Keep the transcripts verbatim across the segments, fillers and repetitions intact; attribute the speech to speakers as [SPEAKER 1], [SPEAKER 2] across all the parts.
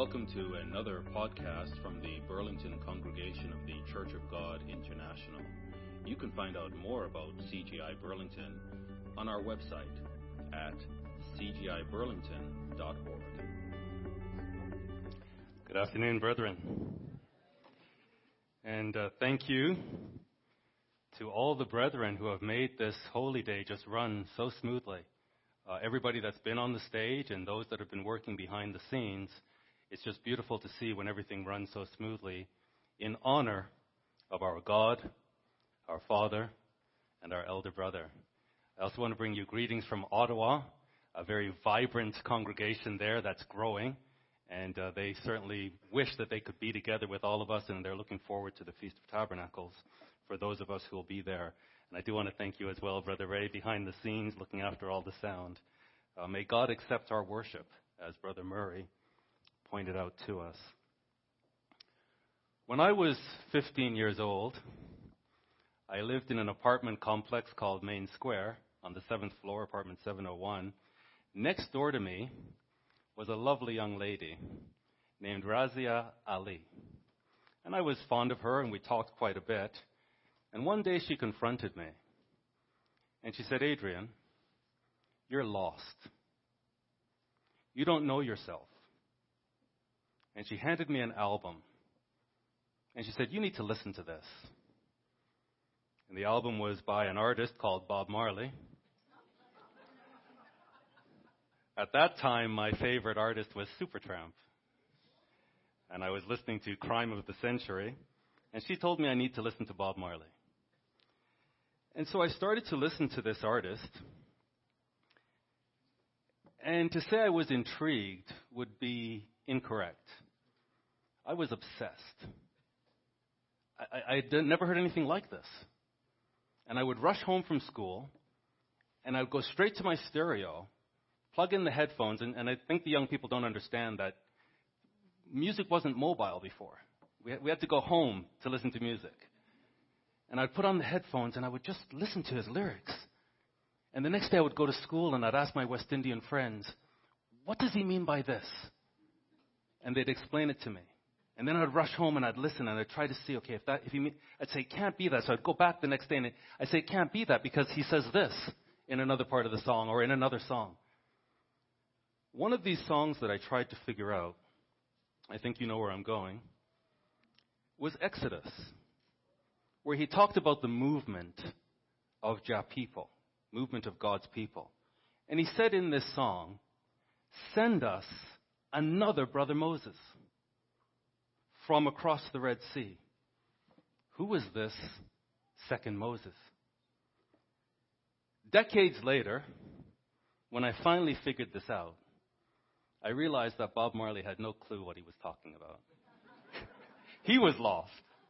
[SPEAKER 1] Welcome to another podcast from the Burlington congregation of the Church of God International. You can find out more about C G I Burlington on our website at c g i burlington dot org.
[SPEAKER 2] Good afternoon, brethren. And uh, thank you to all the brethren who have made this holy day just run so smoothly. Uh, everybody that's been on the stage and those that have been working behind the scenes, it's just beautiful to see when everything runs so smoothly in honor of our God, our Father, and our elder brother. I also want to bring you greetings from Ottawa, a very vibrant congregation there that's growing, and uh, they certainly wish that they could be together with all of us, and they're looking forward to the Feast of Tabernacles for those of us who will be there. And I do want to thank you as well, Brother Ray, behind the scenes, looking after all the sound. Uh, may God accept our worship, as Brother Murray pointed out to us. When I was fifteen years old, I lived in an apartment complex called Main Square on the seventh floor, apartment seven oh one. Next door to me was a lovely young lady named Razia Ali. And I was fond of her, and we talked quite a bit. And one day she confronted me, and she said, "Adrian, you're lost. You don't know yourself." And she handed me an album, and she said, "You need to listen to this." And the album was by an artist called Bob Marley. At that time, my favorite artist was Supertramp. And I was listening to Crime of the Century, and she told me I need to listen to Bob Marley. And so I started to listen to this artist. And to say I was intrigued would be incorrect. I was obsessed. I, I, I never heard anything like this. And I would rush home from school, and I would go straight to my stereo, plug in the headphones, and, and I think the young people don't understand that music wasn't mobile before. We had, we had to go home to listen to music. And I'd put on the headphones, and I would just listen to his lyrics. And the next day I would go to school, and I'd ask my West Indian friends, "What does he mean by this?" And they'd explain it to me. And then I'd rush home, and I'd listen, and I'd try to see, okay, if that, if he mean, I'd say, "It can't be that." So I'd go back the next day, and I'd say, "It can't be that because he says this in another part of the song or in another song." One of these songs that I tried to figure out, I think you know where I'm going, was Exodus, where he talked about the movement of Jah people, movement of God's people. And he said in this song, "Send us another brother Moses from across the Red Sea." Who is this second Moses? Decades later, when I finally figured this out, I realized that Bob Marley had no clue what he was talking about. He was lost.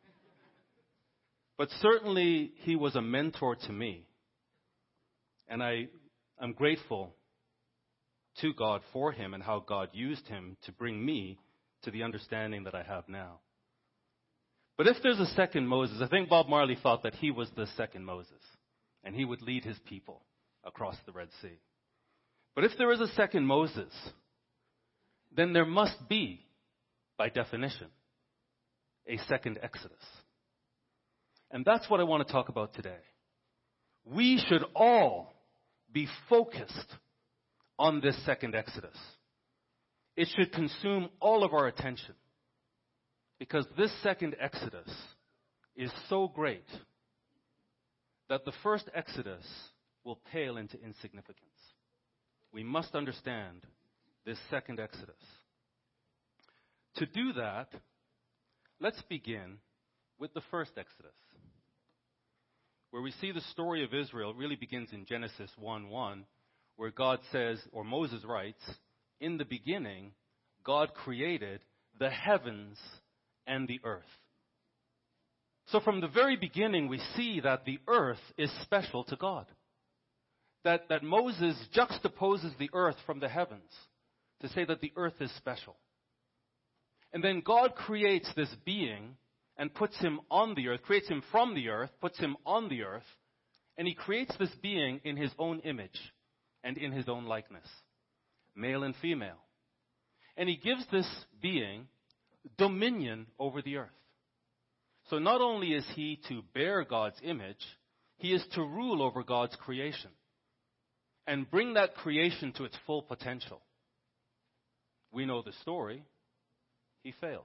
[SPEAKER 2] But certainly he was a mentor to me. And I am grateful to God for him and how God used him to bring me to the understanding that I have now. But if there's a second Moses, I think Bob Marley thought that he was the second Moses, and he would lead his people across the Red Sea. But if there is a second Moses, then there must be, by definition, a second Exodus. And that's what I want to talk about today. We should all be focused on this second Exodus. It should consume all of our attention, because this second Exodus is so great that the first Exodus will pale into insignificance. We must understand this second Exodus. To do that, let's begin with the first Exodus, where we see the story of Israel. It really begins in Genesis one one, where God says, or Moses writes, "In the beginning, God created the heavens and the earth." So from the very beginning, we see that the earth is special to God. That, that Moses juxtaposes the earth from the heavens to say that the earth is special. And then God creates this being and puts him on the earth, creates him from the earth, puts him on the earth, and he creates this being in his own image and in his own likeness, male and female. And he gives this being dominion over the earth. So not only is he to bear God's image, he is to rule over God's creation and bring that creation to its full potential. We know the story. He fails.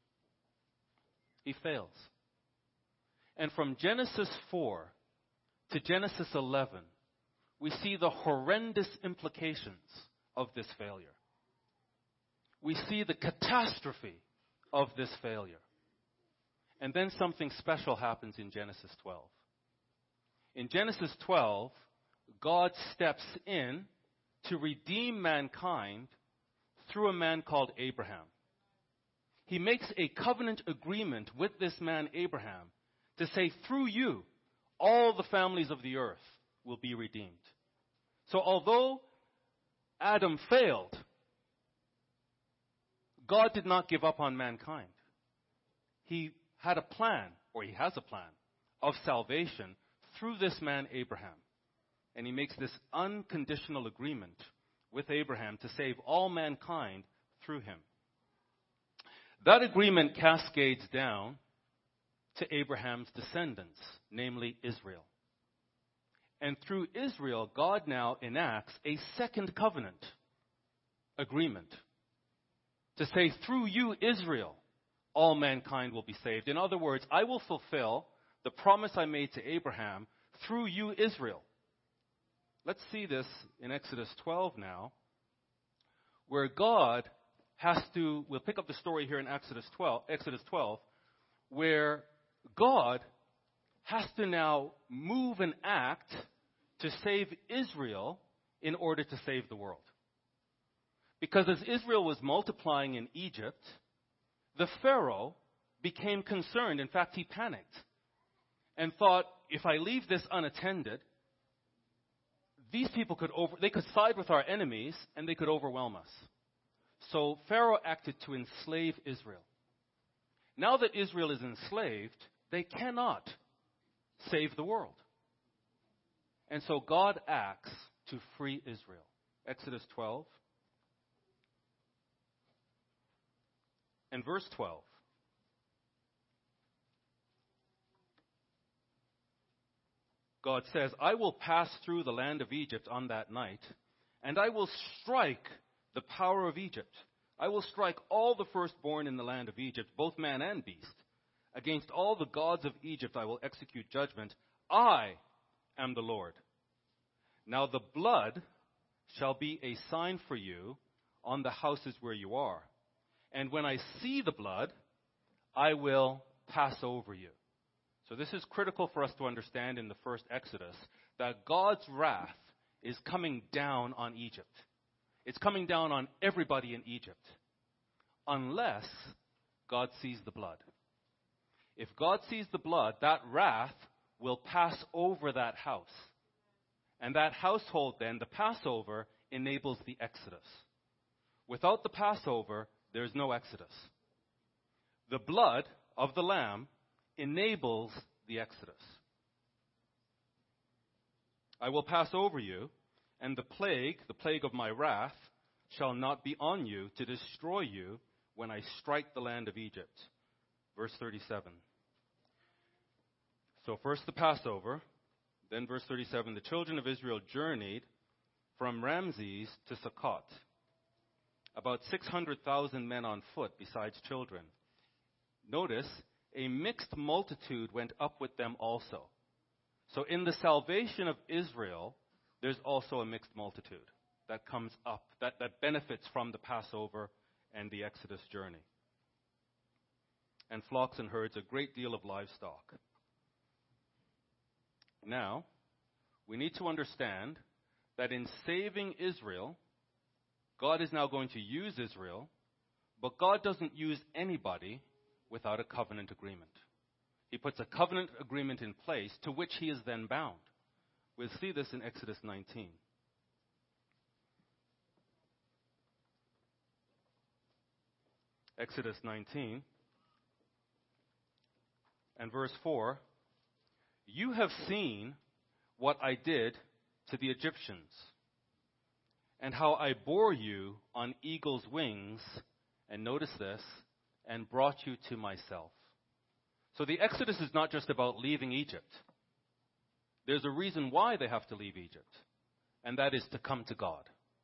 [SPEAKER 2] He fails. And from Genesis four to Genesis eleven, we see the horrendous implications of this failure. We see the catastrophe of this failure. And then something special happens in Genesis twelve. In Genesis twelve, God steps in to redeem mankind through a man called Abraham. He makes a covenant agreement with this man Abraham to say, through you, all the families of the earth will be redeemed. So although Adam failed, God did not give up on mankind. He had a plan, or he has a plan, of salvation through this man Abraham. And he makes this unconditional agreement with Abraham to save all mankind through him. That agreement cascades down to Abraham's descendants, namely Israel. And through Israel, God now enacts a second covenant agreement to say, through you, Israel, all mankind will be saved. In other words, I will fulfill the promise I made to Abraham through you, Israel. Let's see this in Exodus twelve now, where God has to, we'll pick up the story here in Exodus twelve, Exodus twelve, where God has to now move and act to save Israel in order to save the world. Because as Israel was multiplying in Egypt, the Pharaoh became concerned. In fact, he panicked and thought, if I leave this unattended, these people could over, they could side with our enemies and they could overwhelm us. So Pharaoh acted to enslave Israel. Now that Israel is enslaved, they cannot save the world. And so God acts to free Israel. Exodus twelve. And verse twelve. God says, I will pass through the land of Egypt on that night, and I will strike the power of Egypt. I will strike all the firstborn in the land of Egypt, both man and beast. Against all the gods of Egypt I will execute judgment. I am the Lord. Now the blood shall be a sign for you on the houses where you are. And when I see the blood, I will pass over you. So this is critical for us to understand in the first Exodus, that God's wrath is coming down on Egypt. It's coming down on everybody in Egypt, unless God sees the blood. If God sees the blood, that wrath will pass over that house. And that household then, the Passover, enables the Exodus. Without the Passover, there's no Exodus. The blood of the Lamb enables the Exodus. I will pass over you, and the plague, the plague of my wrath, shall not be on you to destroy you when I strike the land of Egypt. Verse thirty-seven. So first the Passover, then verse thirty-seven, the children of Israel journeyed from Ramses to Sukkot, about six hundred thousand men on foot besides children. Notice, a mixed multitude went up with them also. So in the salvation of Israel, there's also a mixed multitude that comes up, that, that benefits from the Passover and the Exodus journey. And flocks and herds, a great deal of livestock. Now, we need to understand that in saving Israel, God is now going to use Israel, but God doesn't use anybody without a covenant agreement. He puts a covenant agreement in place to which he is then bound. We'll see this in Exodus nineteen. Exodus nineteen and verse four. You have seen what I did to the Egyptians, and how I bore you on eagle's wings, and notice this, and brought you to myself. So the Exodus is not just about leaving Egypt. There's a reason why they have to leave Egypt, and that is to come to God,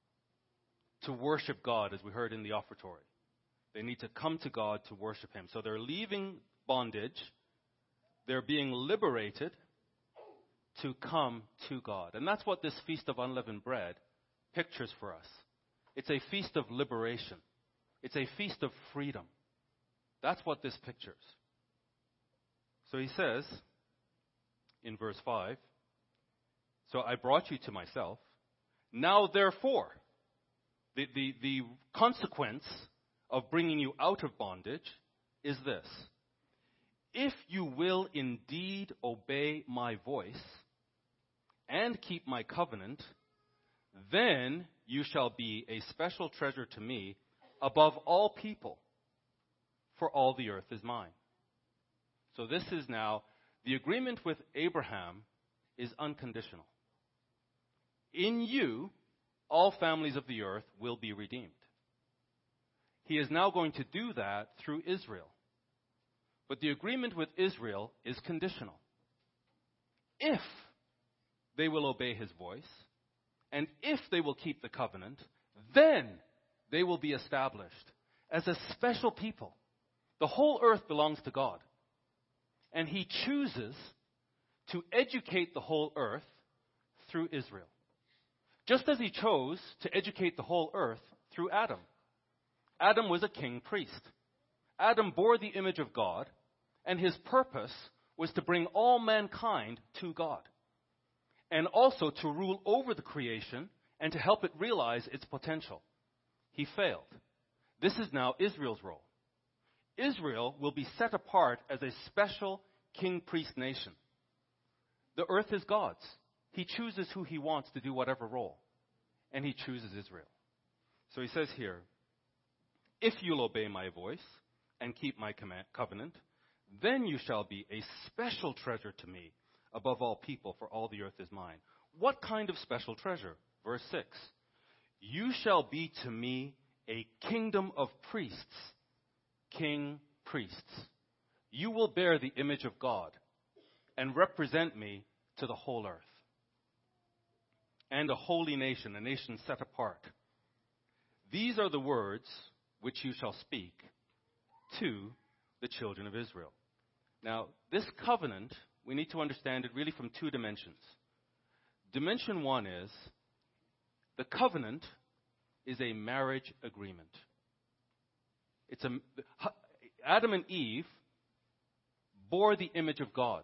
[SPEAKER 2] to worship God, as we heard in the offertory. They need to come to God to worship him. So they're leaving bondage. They're being liberated to come to God. And that's what this Feast of Unleavened Bread pictures for us. It's a feast of liberation. It's a feast of freedom. That's what this pictures. So he says in verse five, so I brought you to myself. Now therefore, the, the, the consequence of bringing you out of bondage is this. If you will indeed obey my voice and keep my covenant, then you shall be a special treasure to me above all people, for all the earth is mine. So this is now, the agreement with Abraham is unconditional. In you, all families of the earth will be redeemed. He is now going to do that through Israel. But the agreement with Israel is conditional. If they will obey his voice, and if they will keep the covenant, then they will be established as a special people. The whole earth belongs to God. And he chooses to educate the whole earth through Israel. Just as he chose to educate the whole earth through Adam. Adam was a king priest. Adam bore the image of God, and his purpose was to bring all mankind to God, and also to rule over the creation and to help it realize its potential. He failed. This is now Israel's role. Israel will be set apart as a special king-priest nation. The earth is God's. He chooses who he wants to do whatever role, and he chooses Israel. So he says here, if you'll obey my voice and keep my command, covenant, then you shall be a special treasure to me above all people, for all the earth is mine. What kind of special treasure? Verse six. You shall be to me a kingdom of priests, king priests. You will bear the image of God and represent me to the whole earth. And a holy nation, a nation set apart. These are the words which you shall speak to the children of Israel. Now, this covenant, we need to understand it really from two dimensions. Dimension one is, the covenant is a marriage agreement. It's a, Adam and Eve bore the image of God.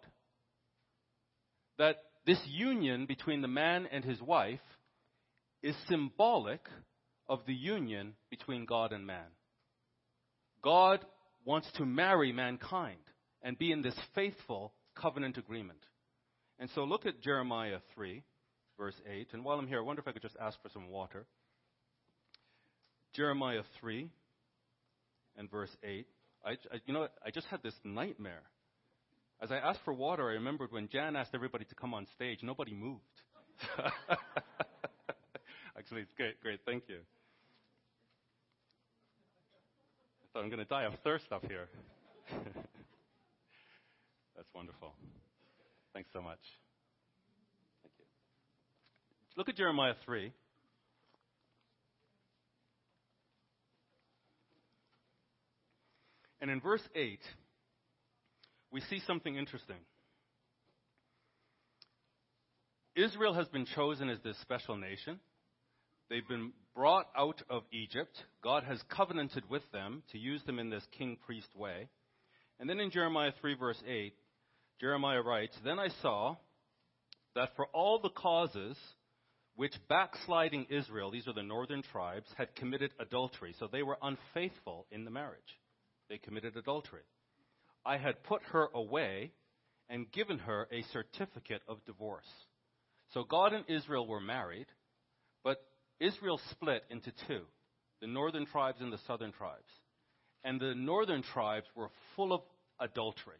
[SPEAKER 2] That this union between the man and his wife is symbolic of the union between God and man. God wants to marry mankind and be in this faithful covenant agreement. And so look at Jeremiah three, verse eight. And while I'm here, I wonder if I could just ask for some water. Jeremiah three and verse eight. I, I, you know what? I just had this nightmare. As I asked for water, I remembered when Jan asked everybody to come on stage, nobody moved. Actually, it's great, great, thank you. I thought I'm going to die of thirst up here. That's wonderful. Thanks so much. Thank you. Look at Jeremiah three. And in verse eight, we see something interesting. Israel has been chosen as this special nation. They've been brought out of Egypt. God has covenanted with them to use them in this king-priest way. And then in Jeremiah three, verse eight, Jeremiah writes, Then I saw that for all the causes which backsliding Israel, these are the northern tribes, had committed adultery. So they were unfaithful in the marriage. They committed adultery. I had put her away and given her a certificate of divorce. So God and Israel were married, but Israel split into two, the northern tribes and the southern tribes. And the northern tribes were full of adultery,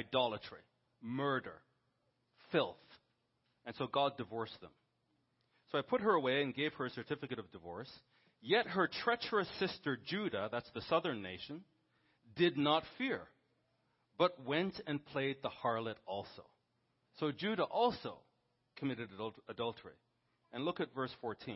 [SPEAKER 2] idolatry, murder, filth. And so God divorced them. So I put her away and gave her a certificate of divorce. Yet her treacherous sister Judah, that's the southern nation, did not fear, but went and played the harlot also. So Judah also committed adul- adultery. And look at verse fourteen.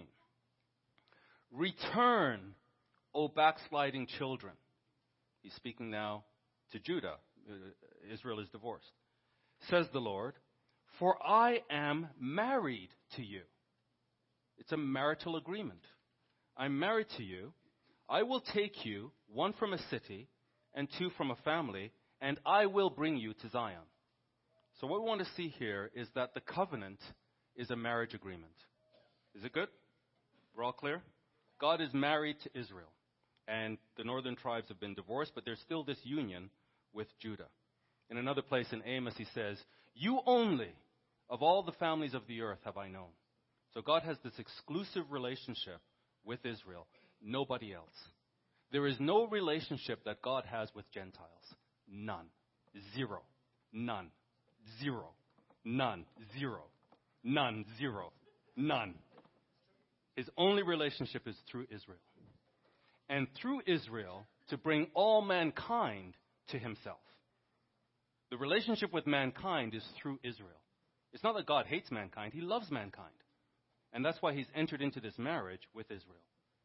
[SPEAKER 2] Return, O backsliding children. He's speaking now to Judah. Uh, Israel is divorced. Says the Lord, for I am married to you. It's a marital agreement. I'm married to you. I will take you, one from a city and two from a family, and I will bring you to Zion. So what we want to see here is that the covenant is a marriage agreement. Is it good? We're all clear? God is married to Israel. And the northern tribes have been divorced, but there's still this union with Judah. In another place in Amos, he says, you only of all the families of the earth have I known. So God has this exclusive relationship with Israel. Nobody else. There is no relationship that God has with Gentiles. None. Zero. None. Zero. None. Zero. None. Zero. None. His only relationship is through Israel. And through Israel to bring all mankind to himself. The relationship with mankind is through Israel. It's not that God hates mankind. He loves mankind. And that's why he's entered into this marriage with Israel.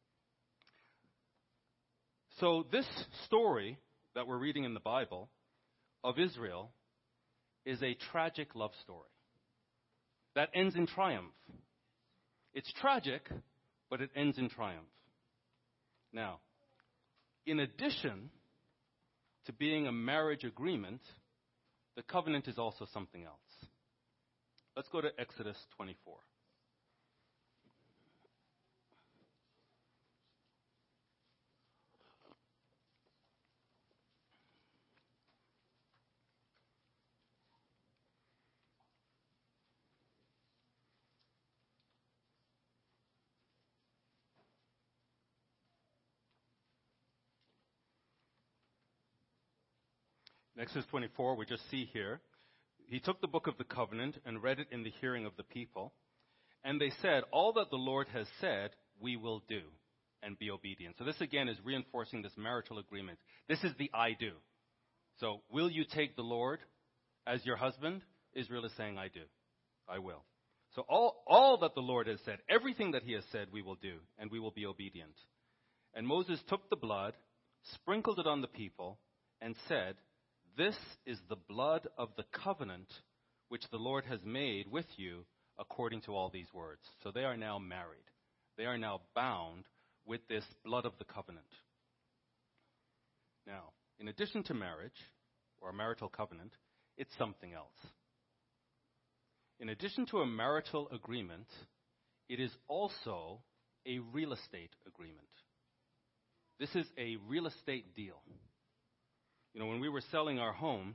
[SPEAKER 2] So this story that we're reading in the Bible of Israel is a tragic love story that ends in triumph. It's tragic, but it ends in triumph. Now, in addition to being a marriage agreement, the covenant is also something else. Let's go to Exodus twenty-four. In Exodus twenty-four, we just see here, he took the book of the covenant and read it in the hearing of the people. And they said, all that the Lord has said, we will do and be obedient. So this again is reinforcing this marital agreement. This is the I do. So will you take the Lord as your husband? Israel is saying, I do. I will. So all, all that the Lord has said, everything that he has said, we will do and we will be obedient. And Moses took the blood, sprinkled it on the people, and said, this is the blood of the covenant which the Lord has made with you according to all these words. So they are now married. They are now bound with this blood of the covenant. Now, in addition to marriage, or a marital covenant, it's something else. In addition to a marital agreement, it is also a real estate agreement. This is a real estate deal. You know, when we were selling our home,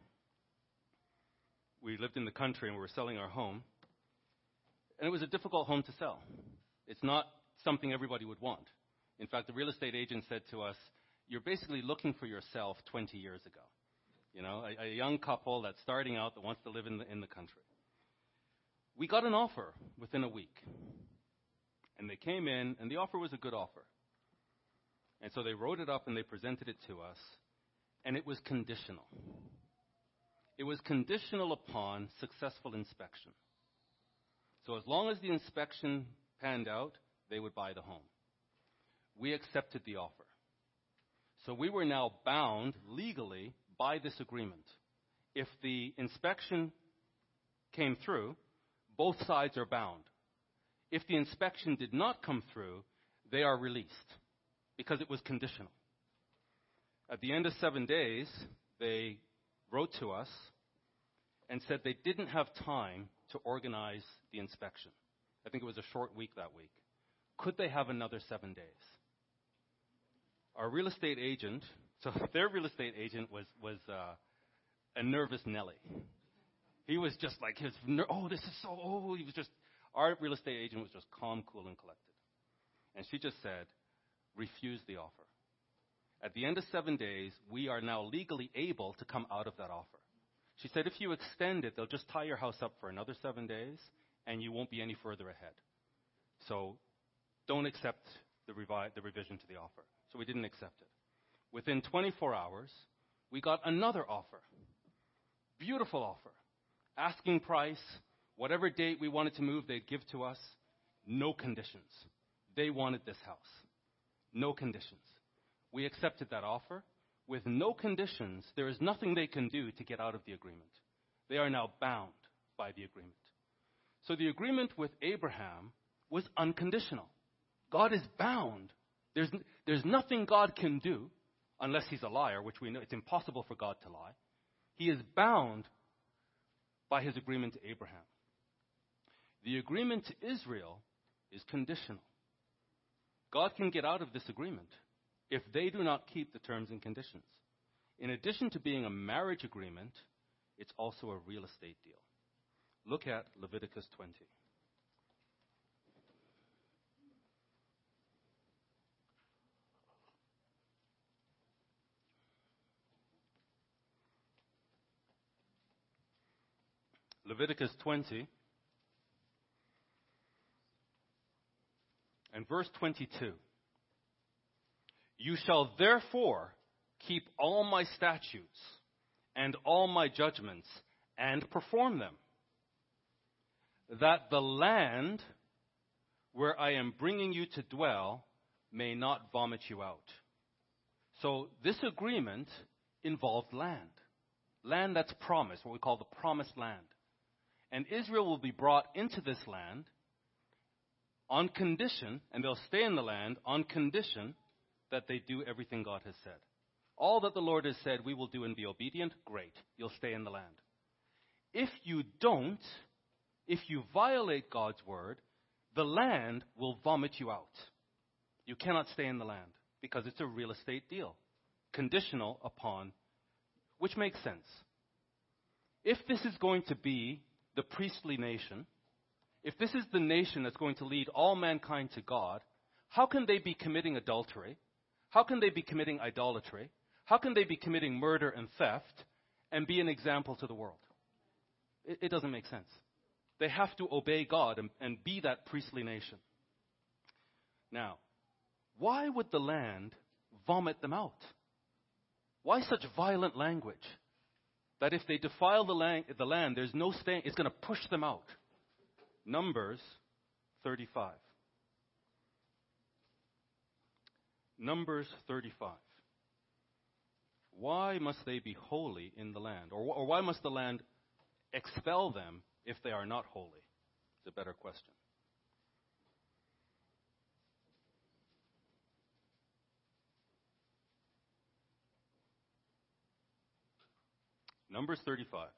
[SPEAKER 2] we lived in the country and we were selling our home, and it was a difficult home to sell. It's not something everybody would want. In fact, the real estate agent said to us, you're basically looking for yourself twenty years ago. You know, a, a young couple that's starting out that wants to live in the, in the country. We got an offer within a week. And they came in, and the offer was a good offer. And so they wrote it up and they presented it to us. And it was conditional. It was conditional upon successful inspection. So as long as the inspection panned out, they would buy the home. We accepted the offer. So we were now bound legally by this agreement. If the inspection came through, both sides are bound. If the inspection did not come through, they are released because it was conditional. At the end of seven days, they wrote to us and said they didn't have time to organize the inspection. I think it was a short week that week. Could they have another seven days? Our real estate agent, so their real estate agent was, was uh, a nervous Nelly. He was just like, his ner- oh, this is so, oh, he was just, our real estate agent was just calm, cool, and collected. And she just said, refuse the offer. At the end of seven days, we are now legally able to come out of that offer. She said, if you extend it, they'll just tie your house up for another seven days, and you won't be any further ahead. So don't accept the, revi- the revision to the offer. So we didn't accept it. Within twenty-four hours, we got another offer. Beautiful offer. Asking price, whatever date we wanted to move, they'd give to us. No conditions. They wanted this house. No conditions. We accepted that offer. With no conditions, there is nothing they can do to get out of the agreement. They are now bound by the agreement. So the agreement with Abraham was unconditional. God is bound. There's, there's nothing God can do, unless he's a liar, which we know it's impossible for God to lie. He is bound by his agreement to Abraham. The agreement to Israel is conditional. God can get out of this agreement if they do not keep the terms and conditions. In addition to being a marriage agreement, it's also a real estate deal. Look at Leviticus twenty. Leviticus twenty and verse twenty-two. You shall therefore keep all my statutes and all my judgments and perform them, that the land where I am bringing you to dwell may not vomit you out. So this agreement involved land. Land that's promised, what we call the promised land. And Israel will be brought into this land on condition, and they'll stay in the land on condition that they do everything God has said. All that the Lord has said we will do and be obedient, great. You'll stay in the land. If you don't, if you violate God's word, the land will vomit you out. You cannot stay in the land because it's a real estate deal, conditional upon, which makes sense. If this is going to be the priestly nation, if this is the nation that's going to lead all mankind to God, how can they be committing adultery? How can they be committing idolatry? How can they be committing murder and theft and be an example to the world? It, it doesn't make sense. They have to obey God and, and be that priestly nation. Now, why would the land vomit them out? Why such violent language? That if they defile the land, the land, there's no staying, it's going to push them out. Numbers thirty-five. Numbers thirty-five. Why must they be holy in the land? Or, or why must the land expel them if they are not holy? It's a better question. Numbers thirty-five.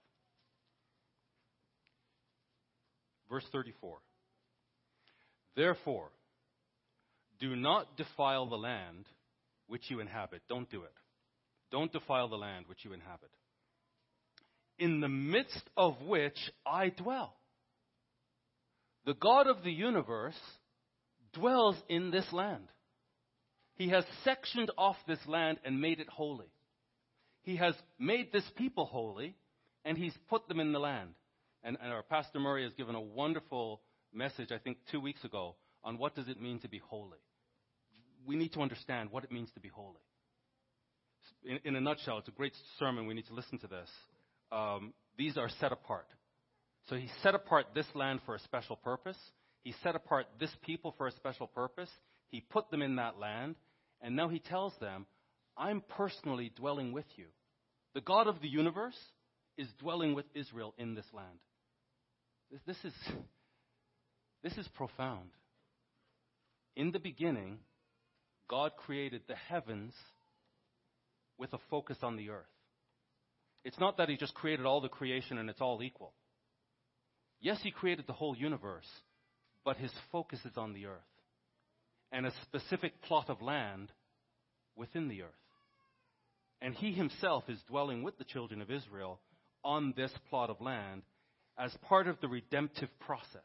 [SPEAKER 2] Verse thirty-four. Therefore, do not defile the land which you inhabit. Don't do it. Don't defile the land which you inhabit, in the midst of which I dwell. The God of the universe dwells in this land. He has sectioned off this land and made it holy. He has made this people holy, and he's put them in the land. And, and our Pastor Murray has given a wonderful message, I think, two weeks ago, on what does it mean to be holy. We need to understand what it means to be holy. In, in a nutshell, it's a great sermon. We need to listen to this. Um, these are set apart. So he set apart this land for a special purpose. He set apart this people for a special purpose. He put them in that land. And now he tells them, I'm personally dwelling with you. The God of the universe is dwelling with Israel in this land. This, this is, this is profound. In the beginning, God created the heavens with a focus on the earth. It's not that he just created all the creation and it's all equal. Yes, he created the whole universe, but his focus is on the earth and a specific plot of land within the earth. And he himself is dwelling with the children of Israel on this plot of land as part of the redemptive process.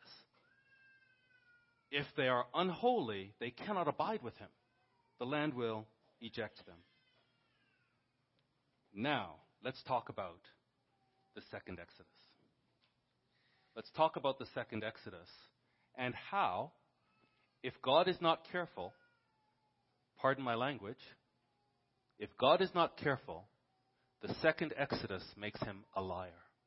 [SPEAKER 2] If they are unholy, they cannot abide with him. The land will eject them. Now, let's talk about the second Exodus. Let's talk about the second Exodus and how if God is not careful, pardon my language, if God is not careful, the second Exodus makes him a liar.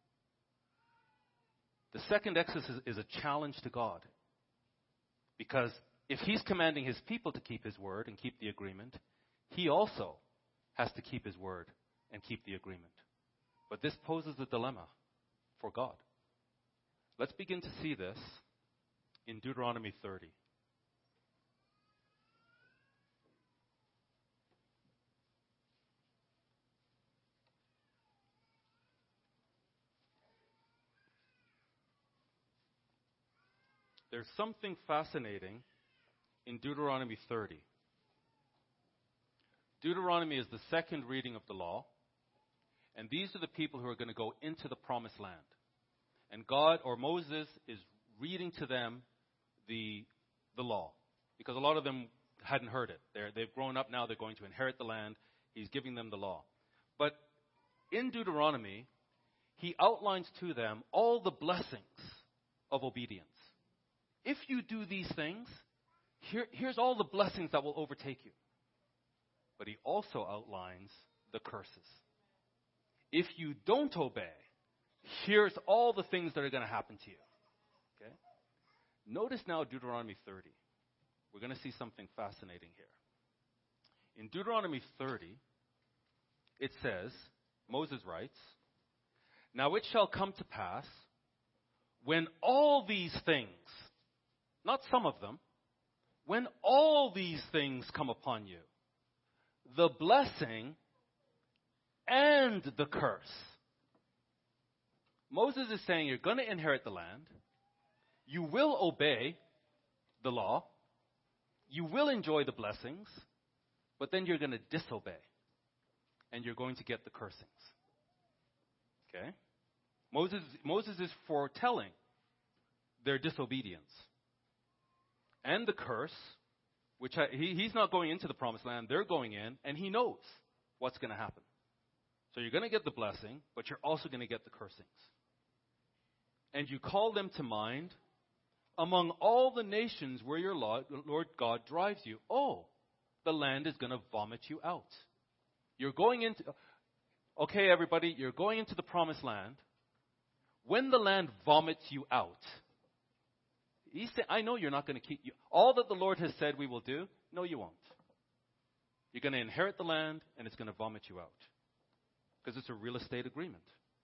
[SPEAKER 2] The second Exodus is, is a challenge to God. Because if he's commanding his people to keep his word and keep the agreement, he also has to keep his word and keep the agreement. But this poses a dilemma for God. Let's begin to see this in Deuteronomy thirty. There's something fascinating in Deuteronomy thirty. Deuteronomy is the second reading of the law, and these are the people who are going to go into the promised land. And God, or Moses, is reading to them the, the law, because a lot of them hadn't heard it. They're, they've grown up now, they're going to inherit the land. He's giving them the law. But in Deuteronomy, he outlines to them all the blessings of obedience. If you do these things, here, here's all the blessings that will overtake you. But he also outlines the curses. If you don't obey, here's all the things that are going to happen to you. Okay? Notice now Deuteronomy thirty. We're going to see something fascinating here. In Deuteronomy thirty, it says, Moses writes, "Now it shall come to pass, when all these things," not some of them, "when all these things come upon you, the blessing and the curse." Moses is saying you're going to inherit the land. You will obey the law. You will enjoy the blessings. But then you're going to disobey. And you're going to get the cursings. Okay? Moses, Moses is foretelling their disobedience. And the curse, which I, he, he's not going into the promised land. They're going in, and he knows what's going to happen. So you're going to get the blessing, but you're also going to get the cursings. And you call them to mind among all the nations where your Lord, Lord God drives you. Oh, the land is going to vomit you out. You're going into, okay, everybody, you're going into the promised land. When the land vomits you out, he said, I know you're not going to keep you. All that the Lord has said we will do, no, you won't. You're going to inherit the land, and it's going to vomit you out. Because it's a real estate agreement.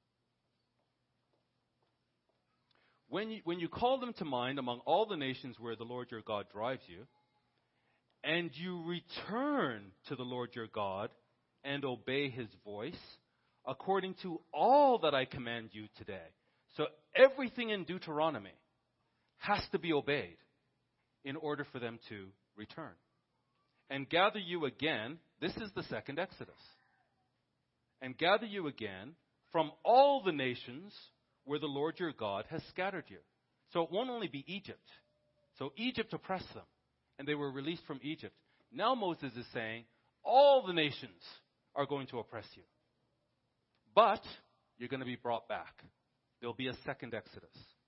[SPEAKER 2] When you, when you call them to mind among all the nations where the Lord your God drives you, and you return to the Lord your God and obey his voice, according to all that I command you today. So everything in Deuteronomy has to be obeyed in order for them to return. And gather you again, this is the second Exodus. And gather you again from all the nations where the Lord your God has scattered you. So it won't only be Egypt. So Egypt oppressed them, and they were released from Egypt. Now Moses is saying, all the nations are going to oppress you. But you're going to be brought back. There'll be a second Exodus.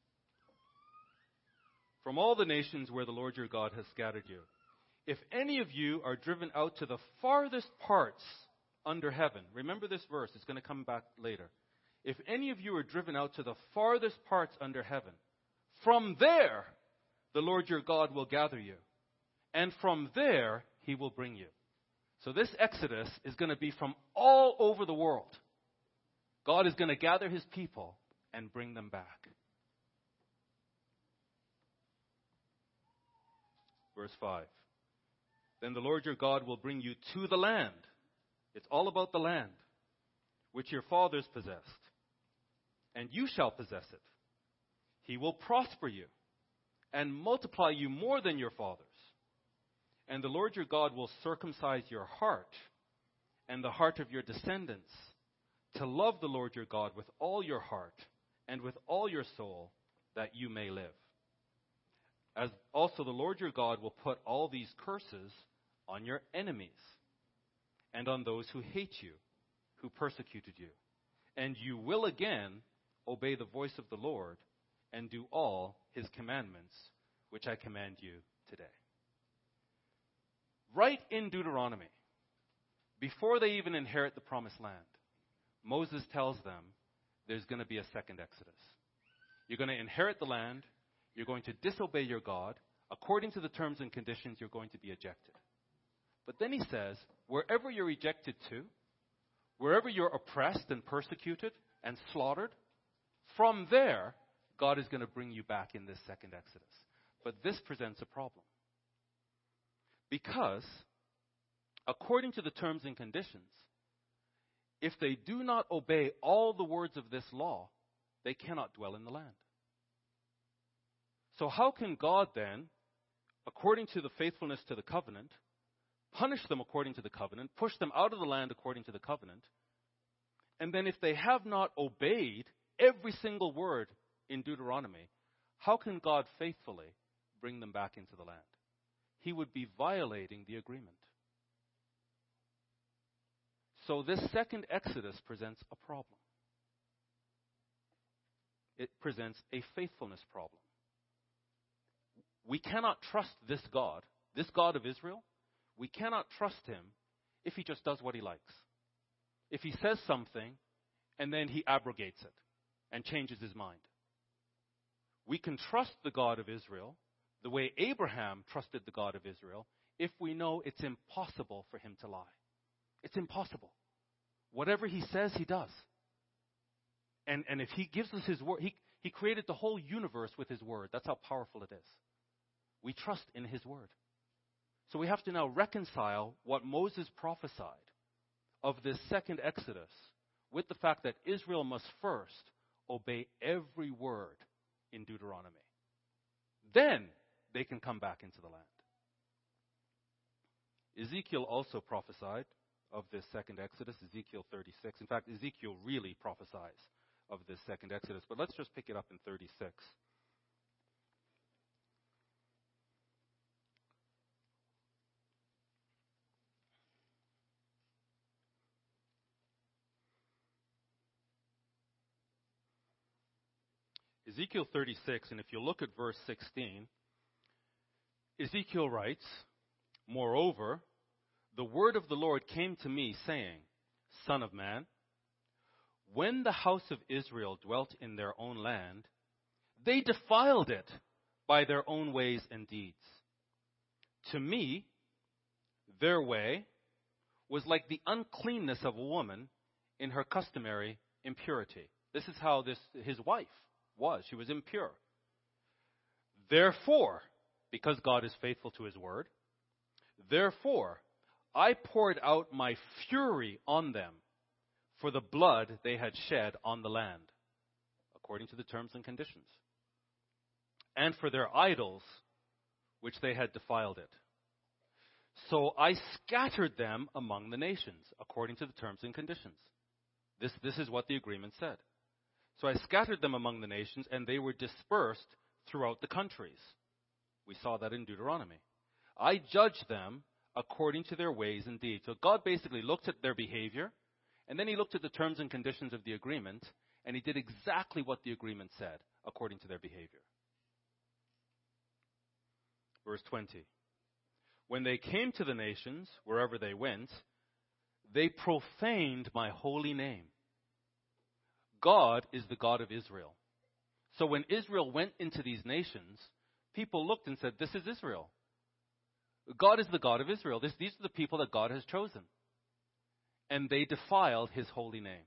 [SPEAKER 2] From all the nations where the Lord your God has scattered you. If any of you are driven out to the farthest parts under heaven. Remember this verse. It's going to come back later. If any of you are driven out to the farthest parts under heaven, from there the Lord your God will gather you. And from there he will bring you. So this Exodus is going to be from all over the world. God is going to gather his people and bring them back. Verse five. Then the Lord your God will bring you to the land. It's all about the land, which your fathers possessed. And you shall possess it. He will prosper you and multiply you more than your fathers. And the Lord your God will circumcise your heart and the heart of your descendants to love the Lord your God with all your heart and with all your soul, that you may live. As also the Lord your God will put all these curses on your enemies and on those who hate you, who persecuted you. And you will again obey the voice of the Lord and do all his commandments, which I command you today. Right in Deuteronomy, before they even inherit the promised land, Moses tells them there's going to be a second Exodus. You're going to inherit the land. You're going to disobey your God. According to the terms and conditions, you're going to be ejected. But then he says, wherever you're ejected to, wherever you're oppressed and persecuted and slaughtered, from there, God is going to bring you back in this second Exodus. But this presents a problem. Because, according to the terms and conditions, if they do not obey all the words of this law, they cannot dwell in the land. So how can God then, according to the faithfulness to the covenant, punish them according to the covenant, push them out of the land according to the covenant, and then if they have not obeyed every single word in Deuteronomy, how can God faithfully bring them back into the land? He would be violating the agreement. So this second Exodus presents a problem. It presents a faithfulness problem. We cannot trust this God, this God of Israel. We cannot trust him if he just does what he likes. If he says something and then he abrogates it and changes his mind. We can trust the God of Israel the way Abraham trusted the God of Israel if we know it's impossible for him to lie. It's impossible. Whatever he says, he does. And, and if he gives us his word, he, he created the whole universe with his word. That's how powerful it is. We trust in his word. So we have to now reconcile what Moses prophesied of this second Exodus with the fact that Israel must first obey every word in Deuteronomy. Then they can come back into the land. Ezekiel also prophesied of this second Exodus, Ezekiel thirty-six. In fact, Ezekiel really prophesies of this second Exodus. But let's just pick it up in thirty-six. Ezekiel thirty-six, and if you look at verse sixteen, Ezekiel writes, "Moreover, the word of the Lord came to me, saying, Son of man, when the house of Israel dwelt in their own land, they defiled it by their own ways and deeds. To me, their way was like the uncleanness of a woman in her customary impurity." This is how this his wife was. She was impure. "Therefore," because God is faithful to his word, "therefore I poured out my fury on them for the blood they had shed on the land," according to the terms and conditions, "and for their idols, which they had defiled it. So I scattered them among the nations," according to the terms and conditions. This, this is what the agreement said. "So I scattered them among the nations, and they were dispersed throughout the countries." We saw that in Deuteronomy. "I judged them according to their ways and deeds." So God basically looked at their behavior, and then he looked at the terms and conditions of the agreement, and he did exactly what the agreement said according to their behavior. Verse twenty. "When they came to the nations, wherever they went, they profaned my holy name." God is the God of Israel. So when Israel went into these nations, people looked and said, "This is Israel. God is the God of Israel. This, these are the people that God has chosen." And they defiled his holy name.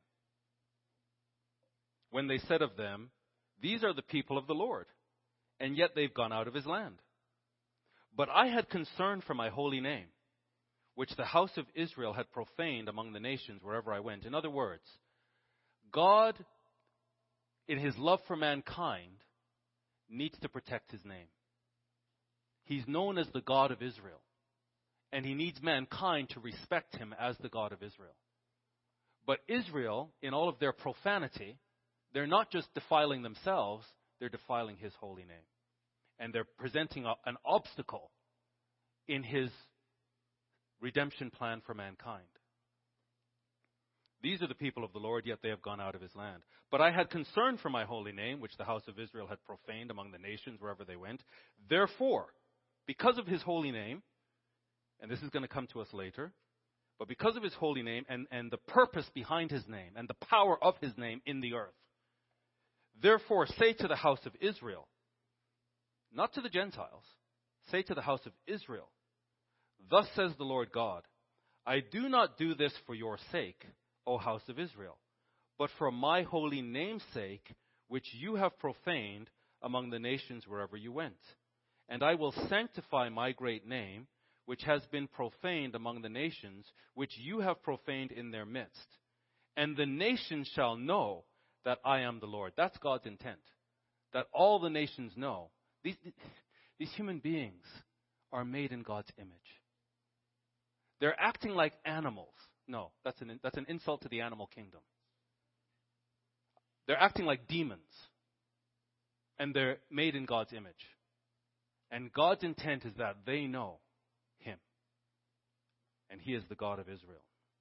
[SPEAKER 2] When they said of them, "These are the people of the Lord," and yet they've gone out of his land. "But I had concern for my holy name, which the house of Israel had profaned among the nations wherever I went." In other words, God, in his love for mankind, needs to protect his name. He's known as the God of Israel, and he needs mankind to respect him as the God of Israel. But Israel, in all of their profanity, they're not just defiling themselves, they're defiling his holy name. And they're presenting a, an obstacle in his redemption plan for mankind. "These are the people of the Lord, yet they have gone out of his land. But I had concern for my holy name, which the house of Israel had profaned among the nations wherever they went. Therefore, because of his holy name, And this is going to come to us later. But because of his holy name and, and the purpose behind his name and the power of his name in the earth, therefore say to the house of Israel, not to the Gentiles, say to the house of Israel, thus says the Lord God, I do not do this for your sake, O house of Israel, but for my holy name's sake, which you have profaned among the nations wherever you went. And I will sanctify my great name, which has been profaned among the nations, which you have profaned in their midst. And the nations shall know that I am the Lord. That's God's intent, that all the nations know. These, these human beings are made in God's image. They're acting like animals. No, that's an, that's an insult to the animal kingdom. They're acting like demons. And they're made in God's image. And God's intent is that they know him. And he is the God of Israel.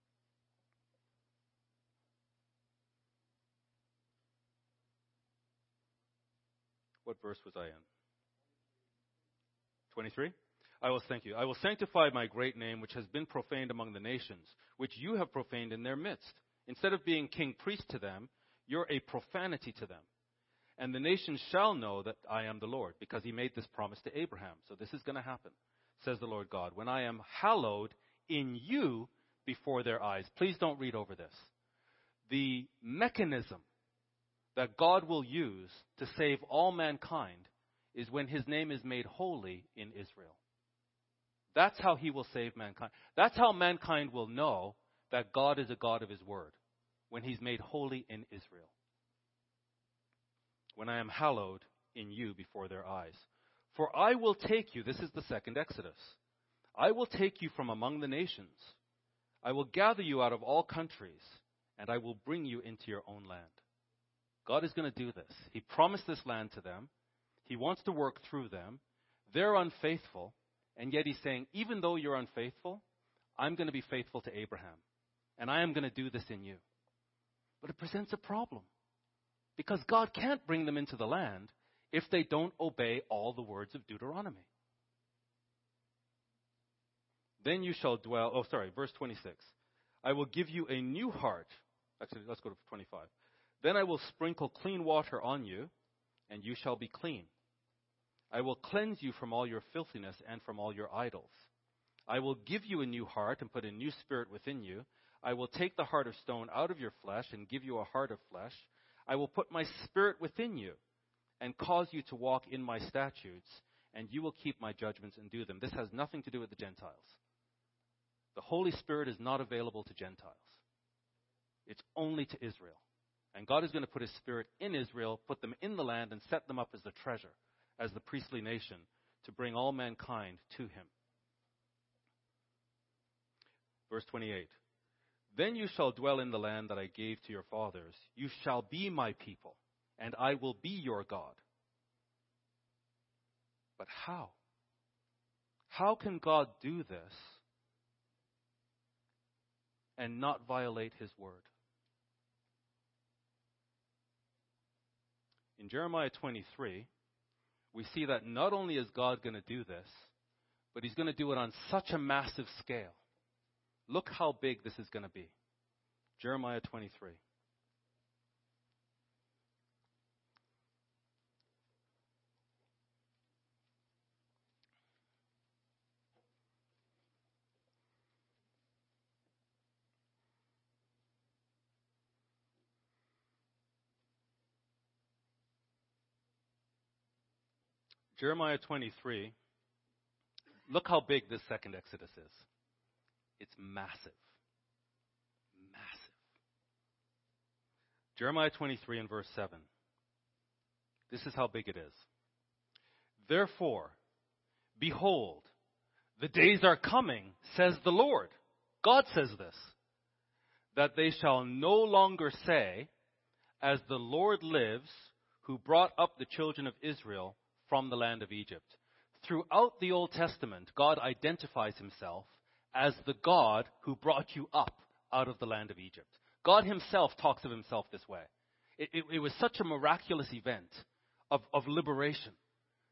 [SPEAKER 2] What verse was I in? twenty-three? I will thank you. I will sanctify my great name, which has been profaned among the nations, which you have profaned in their midst. Instead of being king priest to them, you're a profanity to them. And the nations shall know that I am the Lord, because he made this promise to Abraham. So this is going to happen, says the Lord God, when I am hallowed in you before their eyes. Please don't read over this. The mechanism that God will use to save all mankind is when his name is made holy in Israel. That's how he will save mankind. That's how mankind will know that God is a God of his word, when he's made holy in Israel. When I am hallowed in you before their eyes. For I will take you, this is the second Exodus, I will take you from among the nations. I will gather you out of all countries, and I will bring you into your own land. God is going to do this. He promised this land to them. He wants to work through them. They're unfaithful, and yet he's saying, even though you're unfaithful, I'm going to be faithful to Abraham, and I am going to do this in you. But it presents a problem, because God can't bring them into the land if they don't obey all the words of Deuteronomy. Then you shall dwell, oh sorry, verse twenty-six. I will give you a new heart. Actually, let's go to twenty-five. Then I will sprinkle clean water on you, and you shall be clean. I will cleanse you from all your filthiness and from all your idols. I will give you a new heart and put a new spirit within you. I will take the heart of stone out of your flesh and give you a heart of flesh. I will put my spirit within you and cause you to walk in my statutes, and you will keep my judgments and do them. This has nothing to do with the Gentiles. The Holy Spirit is not available to Gentiles. It's only to Israel. And God is going to put his spirit in Israel, put them in the land, and set them up as the treasure, as the priestly nation, to bring all mankind to him. Verse twenty-eight. Then you shall dwell in the land that I gave to your fathers. You shall be my people, and I will be your God. But how? How can God do this and not violate his word? In Jeremiah twenty-three, we see that not only is God going to do this, but he's going to do it on such a massive scale. Look how big this is going to be. Jeremiah twenty-three. Jeremiah twenty-three, look how big this second Exodus is. It's massive. Massive. Jeremiah twenty-three and verse seven. This is how big it is. Therefore, behold, the days are coming, says the Lord. God says this, that they shall no longer say, as the Lord lives, who brought up the children of Israel from the land of Egypt. Throughout the Old Testament, God identifies himself as the God who brought you up out of the land of Egypt. God himself talks of himself this way. It, it, it was such a miraculous event of, of liberation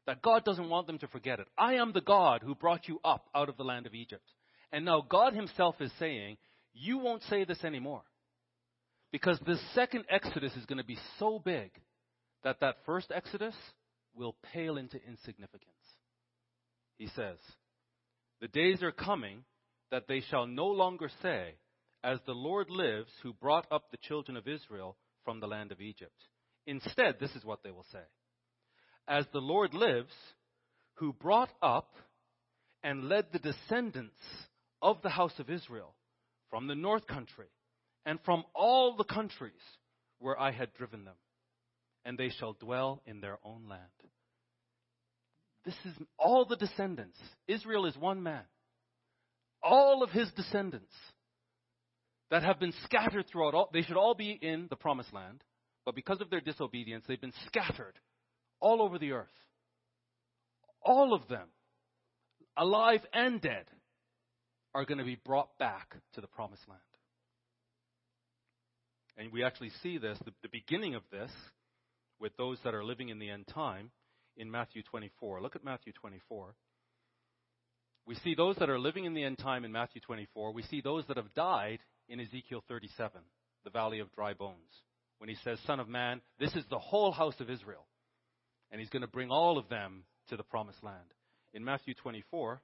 [SPEAKER 2] That God doesn't want them to forget it. I am the God who brought you up out of the land of Egypt. And now God himself is saying, you won't say this anymore. Because the second Exodus is going to be so big that that first Exodus will pale into insignificance. He says, the days are coming that they shall no longer say, as the Lord lives, who brought up the children of Israel from the land of Egypt. Instead, this is what they will say. As the Lord lives, who brought up and led the descendants of the house of Israel from the north country and from all the countries where I had driven them, and they shall dwell in their own land. This is all the descendants. Israel is one man. All of his descendants that have been scattered throughout all, they should all be in the promised land, but because of their disobedience, they've been scattered all over the earth. All of them, alive and dead, are going to be brought back to the promised land. And we actually see this, the, the beginning of this, with those that are living in the end time, in Matthew twenty-four. Look at Matthew twenty-four. We see those that are living in the end time in Matthew twenty-four. We see those that have died in Ezekiel thirty-seven, the valley of dry bones, when he says, Son of man, this is the whole house of Israel. And he's going to bring all of them to the promised land. In Matthew twenty-four,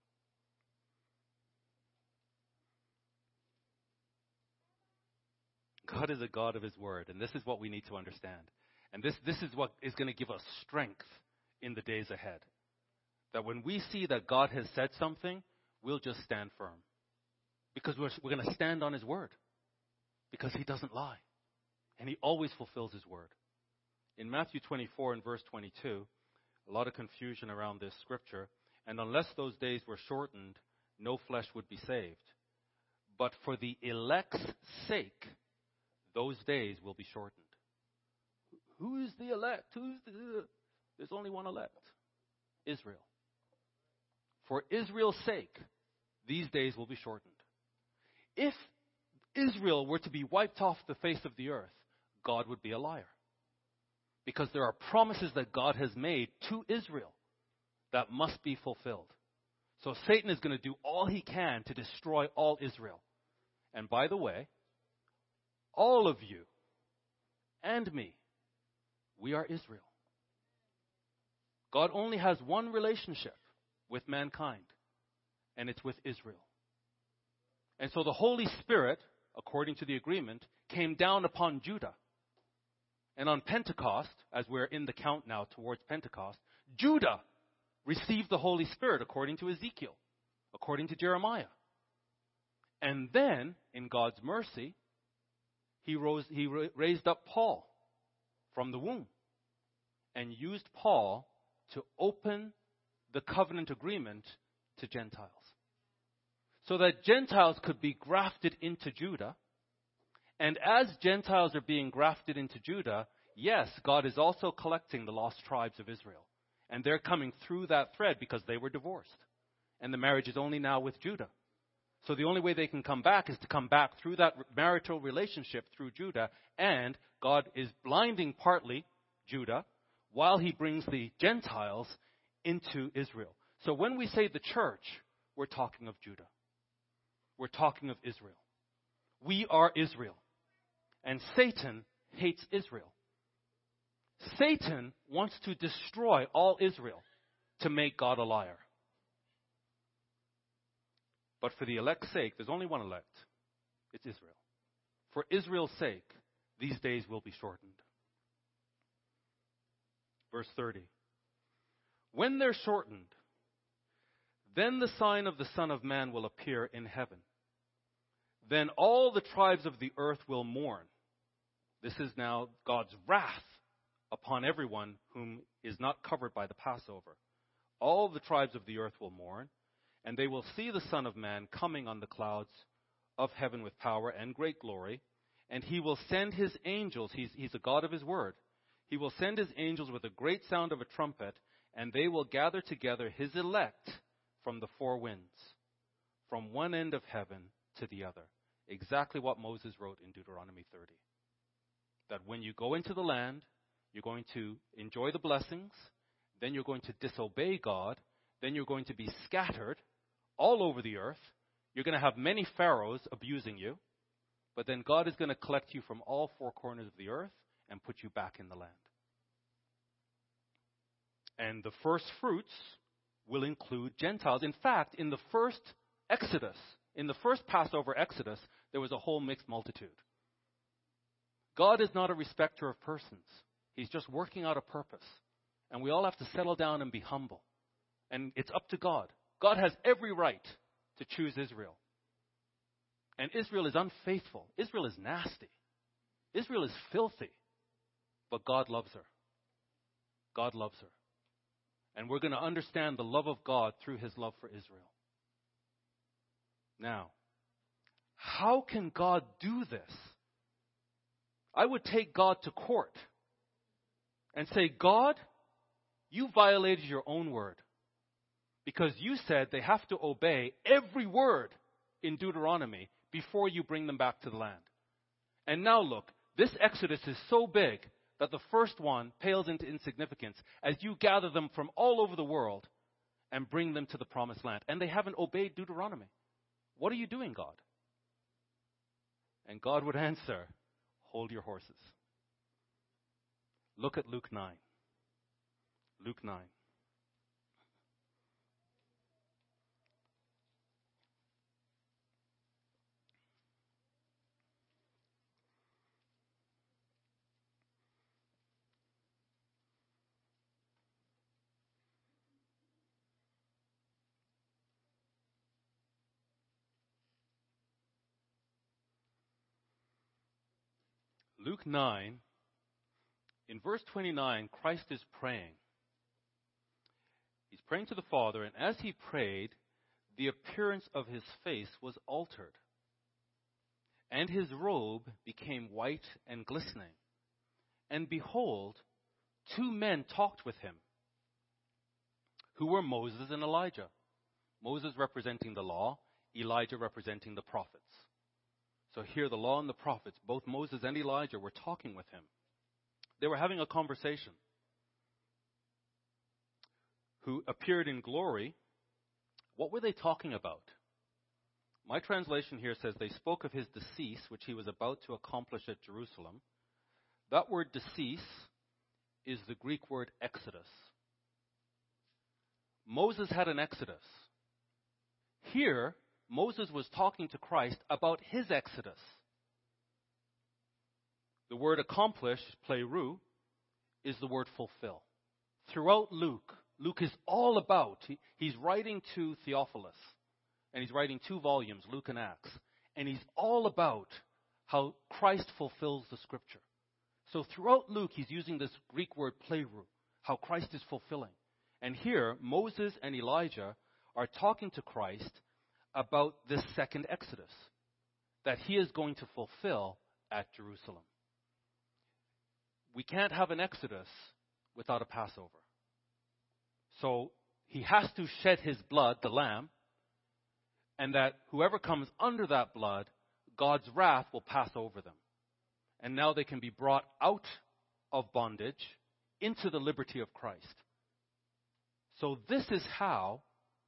[SPEAKER 2] God is a God of his word, and this is what we need to understand. And this, this is what is going to give us strength in the days ahead. That when we see that God has said something, we'll just stand firm. Because we're, we're going to stand on his word. Because he doesn't lie. And he always fulfills his word. In Matthew twenty-four and verse twenty-two, a lot of confusion around this scripture. And unless those days were shortened, no flesh would be saved. But for the elect's sake, those days will be shortened. Who is the elect? Who's the... There's only one elect. Israel. For Israel's sake, these days will be shortened. If Israel were to be wiped off the face of the earth, God would be a liar. Because there are promises that God has made to Israel that must be fulfilled. So Satan is going to do all he can to destroy all Israel. And by the way, all of you and me, we are Israel. God only has one relationship with mankind, and it's with Israel. And so the Holy Spirit, according to the agreement, came down upon Judah. And on Pentecost, as we're in the count now towards Pentecost, Judah received the Holy Spirit according to Ezekiel, according to Jeremiah. And then, in God's mercy, he, rose, he raised up Paul from the womb and used Paul to open the covenant agreement to Gentiles. So that Gentiles could be grafted into Judah. And as Gentiles are being grafted into Judah, yes, God is also collecting the lost tribes of Israel. And they're coming through that thread because they were divorced. And the marriage is only now with Judah. So the only way they can come back is to come back through that marital relationship through Judah. And God is blinding partly Judah while he brings the Gentiles into Israel. So when we say the church, we're talking of Judah. We're talking of Israel. We are Israel. And Satan hates Israel. Satan wants to destroy all Israel to make God a liar. But for the elect's sake, there's only one elect. It's Israel. For Israel's sake, these days will be shortened. Verse thirty. When they're shortened, then the sign of the Son of Man will appear in heaven. Then all the tribes of the earth will mourn. This is now God's wrath upon everyone whom is not covered by the Passover. All the tribes of the earth will mourn, and they will see the Son of Man coming on the clouds of heaven with power and great glory. And he will send his angels. He's, he's a God of his word. He will send his angels with a great sound of a trumpet, and they will gather together his elect from the four winds, from one end of heaven to the other. Exactly what Moses wrote in Deuteronomy thirty. That when you go into the land, you're going to enjoy the blessings. then you're going to disobey God, then you're going to be scattered all over the earth. You're going to have many pharaohs abusing you, but then God is going to collect you from all four corners of the earth and put you back in the land. And the first fruits will include Gentiles. In fact, in the first Exodus, in the first Passover Exodus, there was a whole mixed multitude. God is not a respecter of persons. He's just working out a purpose. And we all have to settle down and be humble. And it's up to God. God has every right to choose Israel. And Israel is unfaithful. Israel is nasty. Israel is filthy. But God loves her. God loves her. And we're going to understand the love of God through his love for Israel. Now, how can God do this? I would take God to court and say, God, you violated your own word. Because you said they have to obey every word in Deuteronomy before you bring them back to the land. And now look, this Exodus is so big that the first one pales into insignificance as you gather them from all over the world and bring them to the promised land. And they haven't obeyed Deuteronomy. What are you doing, God? And God would answer, hold your horses. Look at Luke nine. Luke nine. Luke nine, in verse twenty-nine, Christ is praying. He's praying to the Father, and as he prayed, the appearance of his face was altered, and his robe became white and glistening. And behold, two men talked with him, who were Moses and Elijah. Moses representing the law, Elijah representing the prophets. So here the law and the prophets, both Moses and Elijah, were talking with him. They were having a conversation. Who appeared in glory. What were they talking about? My translation here says they spoke of his decease, which he was about to accomplish at Jerusalem. That word decease is the Greek word exodus. Moses had an exodus. Here, Moses was talking to Christ about his exodus. The word accomplish, plerou, is the word fulfill. Throughout Luke, Luke is all about, he, he's writing to Theophilus, and he's writing two volumes, Luke and Acts, and he's all about how Christ fulfills the scripture. So throughout Luke, he's using this Greek word plerou, how Christ is fulfilling. And here, Moses and Elijah are talking to Christ about this second Exodus that he is going to fulfill at Jerusalem. We can't have an Exodus without a Passover. So he has to shed his blood, the lamb, and that whoever comes under that blood, God's wrath will pass over them. And now they can be brought out of bondage into the liberty of Christ. So this is how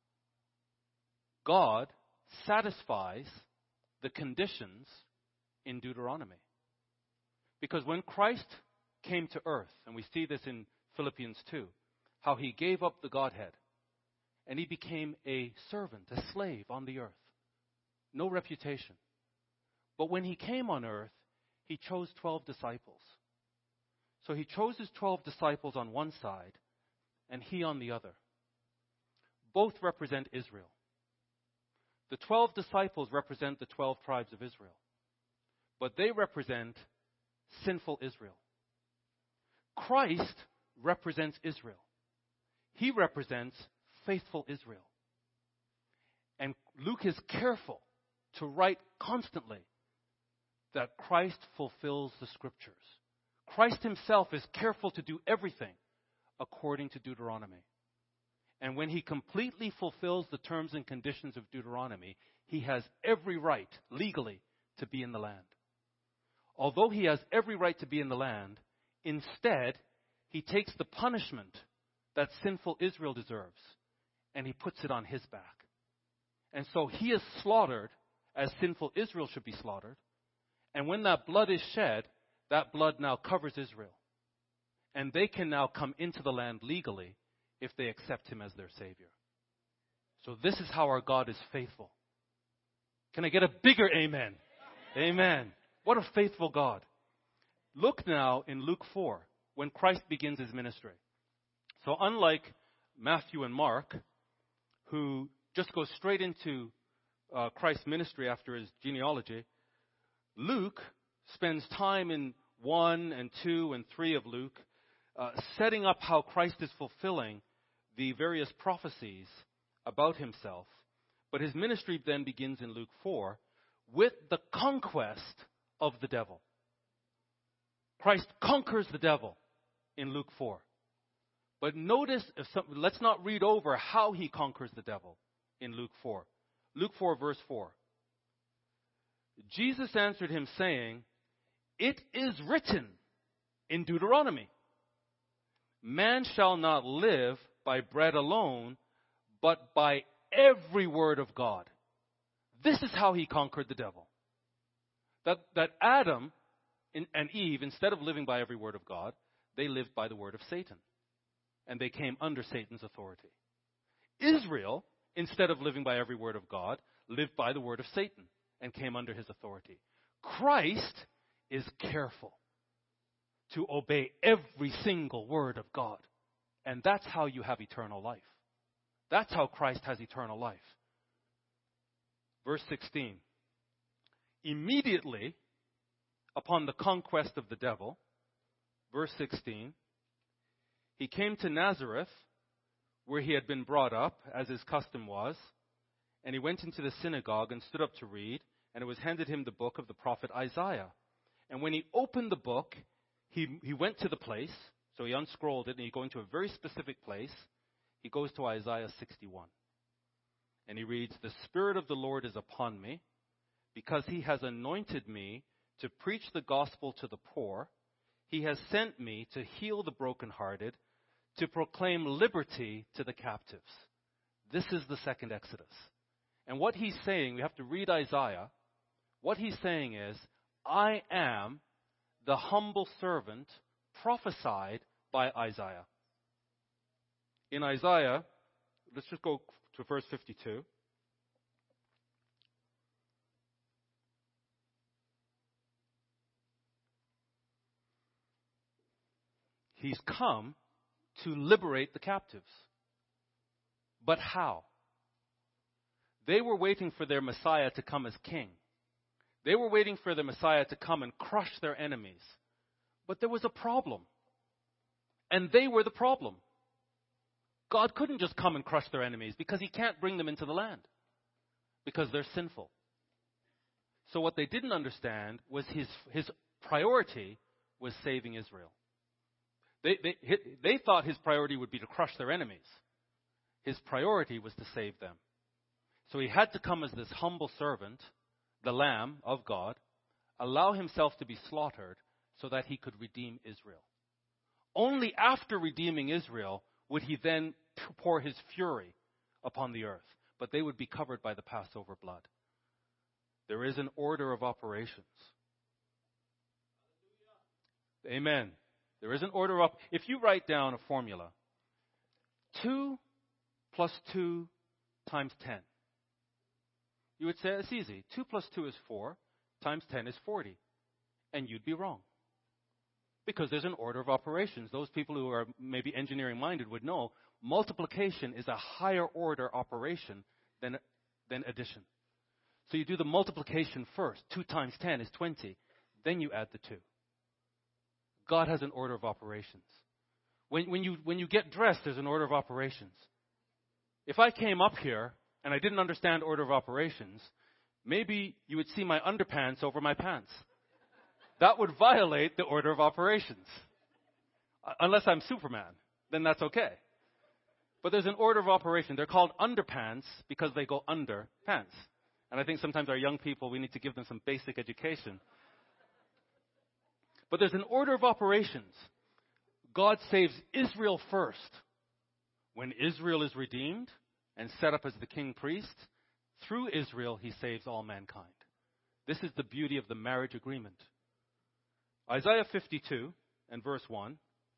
[SPEAKER 2] God satisfies the conditions in Deuteronomy. Because when Christ came to earth, and we see this in Philippians two, how he gave up the Godhead, and he became a servant, a slave on the earth. No reputation. But when he came on earth, he chose twelve disciples. So he chose his twelve disciples on one side, and he on the other. Both represent Israel. The twelve disciples represent the twelve tribes of Israel. But they represent sinful Israel. Christ represents Israel. He represents faithful Israel. And Luke is careful to write constantly that Christ fulfills the scriptures. Christ himself is careful to do everything according to Deuteronomy. And when he completely fulfills the terms and conditions of Deuteronomy, he has every right, legally, to be in the land. Although he has every right to be in the land, instead, he takes the punishment that sinful Israel deserves, and he puts it on his back. And so he is slaughtered as sinful Israel should be slaughtered. And when that blood is shed, that blood now covers Israel. And they can now come into the land legally if they accept him as their Savior. So this is how our God is faithful. Can I get a bigger amen? Amen. What a faithful God. Look now in Luke four, when Christ begins his ministry. So unlike Matthew and Mark, who just go straight into uh, Christ's ministry after his genealogy, Luke spends time in one and two and three of Luke uh, setting up how Christ is fulfilling the various prophecies about himself. But his ministry then begins in Luke four with the conquest of the devil. Christ conquers the devil in Luke four. But notice, if some, let's not read over how he conquers the devil in Luke four. Luke four, verse four. Jesus answered him, saying, "It is written in Deuteronomy, man shall not live by bread alone, but by every word of God." This is how he conquered the devil. That, that Adam and Eve, instead of living by every word of God, they lived by the word of Satan. And they came under Satan's authority. Israel, instead of living by every word of God, lived by the word of Satan and came under his authority. Christ is careful to obey every single word of God. And that's how you have eternal life. That's how Christ has eternal life. Verse sixteen. Immediately upon the conquest of the devil, verse sixteen, he came to Nazareth, where he had been brought up, as his custom was, and he went into the synagogue and stood up to read, and it was handed him the book of the prophet Isaiah. And when he opened the book, he, he went to the place, so he unscrolled it, and he goes to a very specific place. He goes to Isaiah sixty-one. And he reads, "The Spirit of the Lord is upon me, because he has anointed me to preach the gospel to the poor. He has sent me to heal the brokenhearted, to proclaim liberty to the captives." This is the second Exodus. And what he's saying, we have to read Isaiah. What he's saying is, I am the humble servant prophesied by Isaiah. In Isaiah, let's just go to verse fifty-two. He's come to liberate the captives. But how? They were waiting for their Messiah to come as king. They were waiting for the Messiah to come and crush their enemies. But there was a problem. And they were the problem. God couldn't just come and crush their enemies because he can't bring them into the land. Because they're sinful. So what they didn't understand was his, his priority was saving Israel. They, they, they thought his priority would be to crush their enemies. His priority was to save them. So he had to come as this humble servant, the Lamb of God, allow himself to be slaughtered so that he could redeem Israel. Only after redeeming Israel would he then pour his fury upon the earth. But they would be covered by the Passover blood. There is an order of operations. Amen. There is an order of... If you write down a formula, two plus two times ten. You would say, it's easy. two plus two is four, times ten is forty. And you'd be wrong. Because there's an order of operations. Those people who are maybe engineering-minded would know multiplication is a higher order operation than, than addition. So you do the multiplication first. two times ten is twenty. Then you add the two. God has an order of operations. When, when, you, when you get dressed, there's an order of operations. If I came up here and I didn't understand order of operations, maybe you would see my underpants over my pants. That would violate the order of operations. Uh, unless I'm Superman, then that's okay. But there's an order of operation. They're called underpants because they go under pants. And I think sometimes our young people, we need to give them some basic education. But there's an order of operations. God saves Israel first. When Israel is redeemed and set up as the king priest, through Israel he saves all mankind. This is the beauty of the marriage agreement. Isaiah fifty-two and verse one.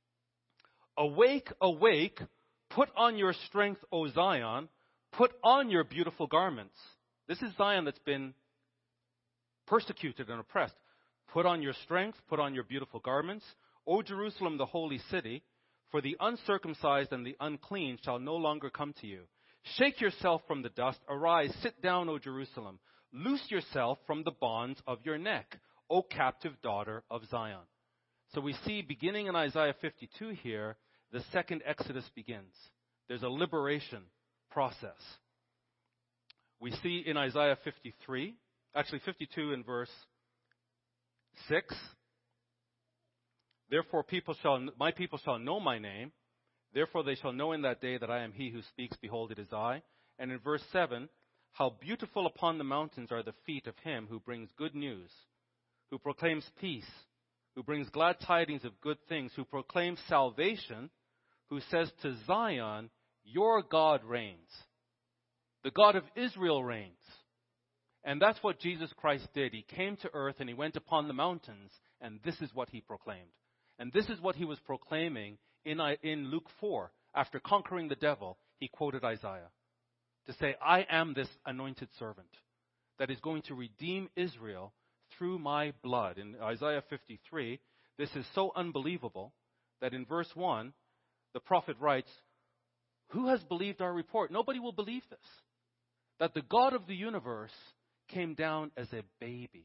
[SPEAKER 2] Awake, awake, put on your strength, O Zion, put on your beautiful garments. This is Zion that's been persecuted and oppressed. Put on your strength, put on your beautiful garments, O Jerusalem, the holy city, for the uncircumcised and the unclean shall no longer come to you. Shake yourself from the dust, arise, sit down, O Jerusalem. Loose yourself from the bonds of your neck, O captive daughter of Zion. So we see, beginning in Isaiah fifty-two here, the second Exodus begins. There's a liberation process. We see in Isaiah fifty-three, actually fifty-two in verse six, therefore people shall, my people shall know my name, therefore they shall know in that day that I am he who speaks, behold, it is I. And in verse seven, how beautiful upon the mountains are the feet of him who brings good news, who proclaims peace, who brings glad tidings of good things, who proclaims salvation, who says to Zion, your God reigns. The God of Israel reigns. And that's what Jesus Christ did. He came to earth and he went upon the mountains, and this is what he proclaimed. And this is what he was proclaiming in, in Luke four. After conquering the devil, he quoted Isaiah to say, I am this anointed servant that is going to redeem Israel through my blood. In Isaiah fifty-three, this is so unbelievable that in verse one, the prophet writes, who has believed our report? Nobody will believe this. That the God of the universe came down as a baby.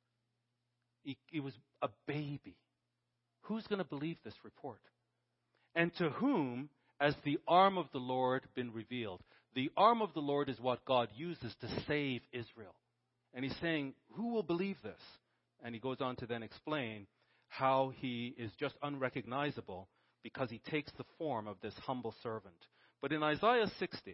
[SPEAKER 2] He, he was a baby. Who's going to believe this report? And to whom has the arm of the Lord been revealed? The arm of the Lord is what God uses to save Israel. And he's saying, who will believe this? And he goes on to then explain how he is just unrecognizable because he takes the form of this humble servant. But in Isaiah sixty,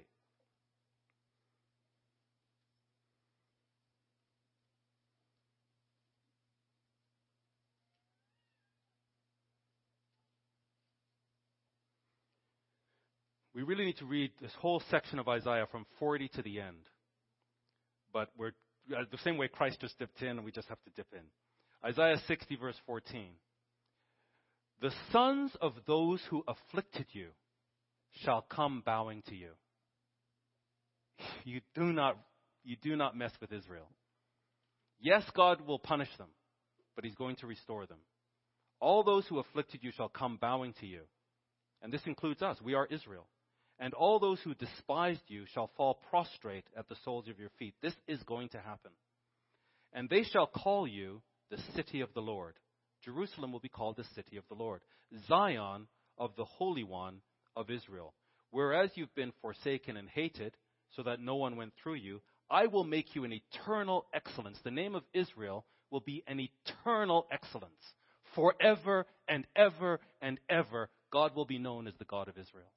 [SPEAKER 2] we really need to read this whole section of Isaiah from forty to the end. But we're the same way Christ just dipped in, and we just have to dip in. Isaiah sixty, verse fourteen. The sons of those who afflicted you shall come bowing to you. You do not, you do not mess with Israel. Yes, God will punish them, but he's going to restore them. All those who afflicted you shall come bowing to you. And this includes us. We are Israel. And all those who despised you shall fall prostrate at the soles of your feet. This is going to happen. And they shall call you the city of the Lord. Jerusalem will be called the city of the Lord. Zion of the Holy One of Israel. Whereas you've been forsaken and hated, so that no one went through you, I will make you an eternal excellence. The name of Israel will be an eternal excellence. Forever and ever and ever, God will be known as the God of Israel.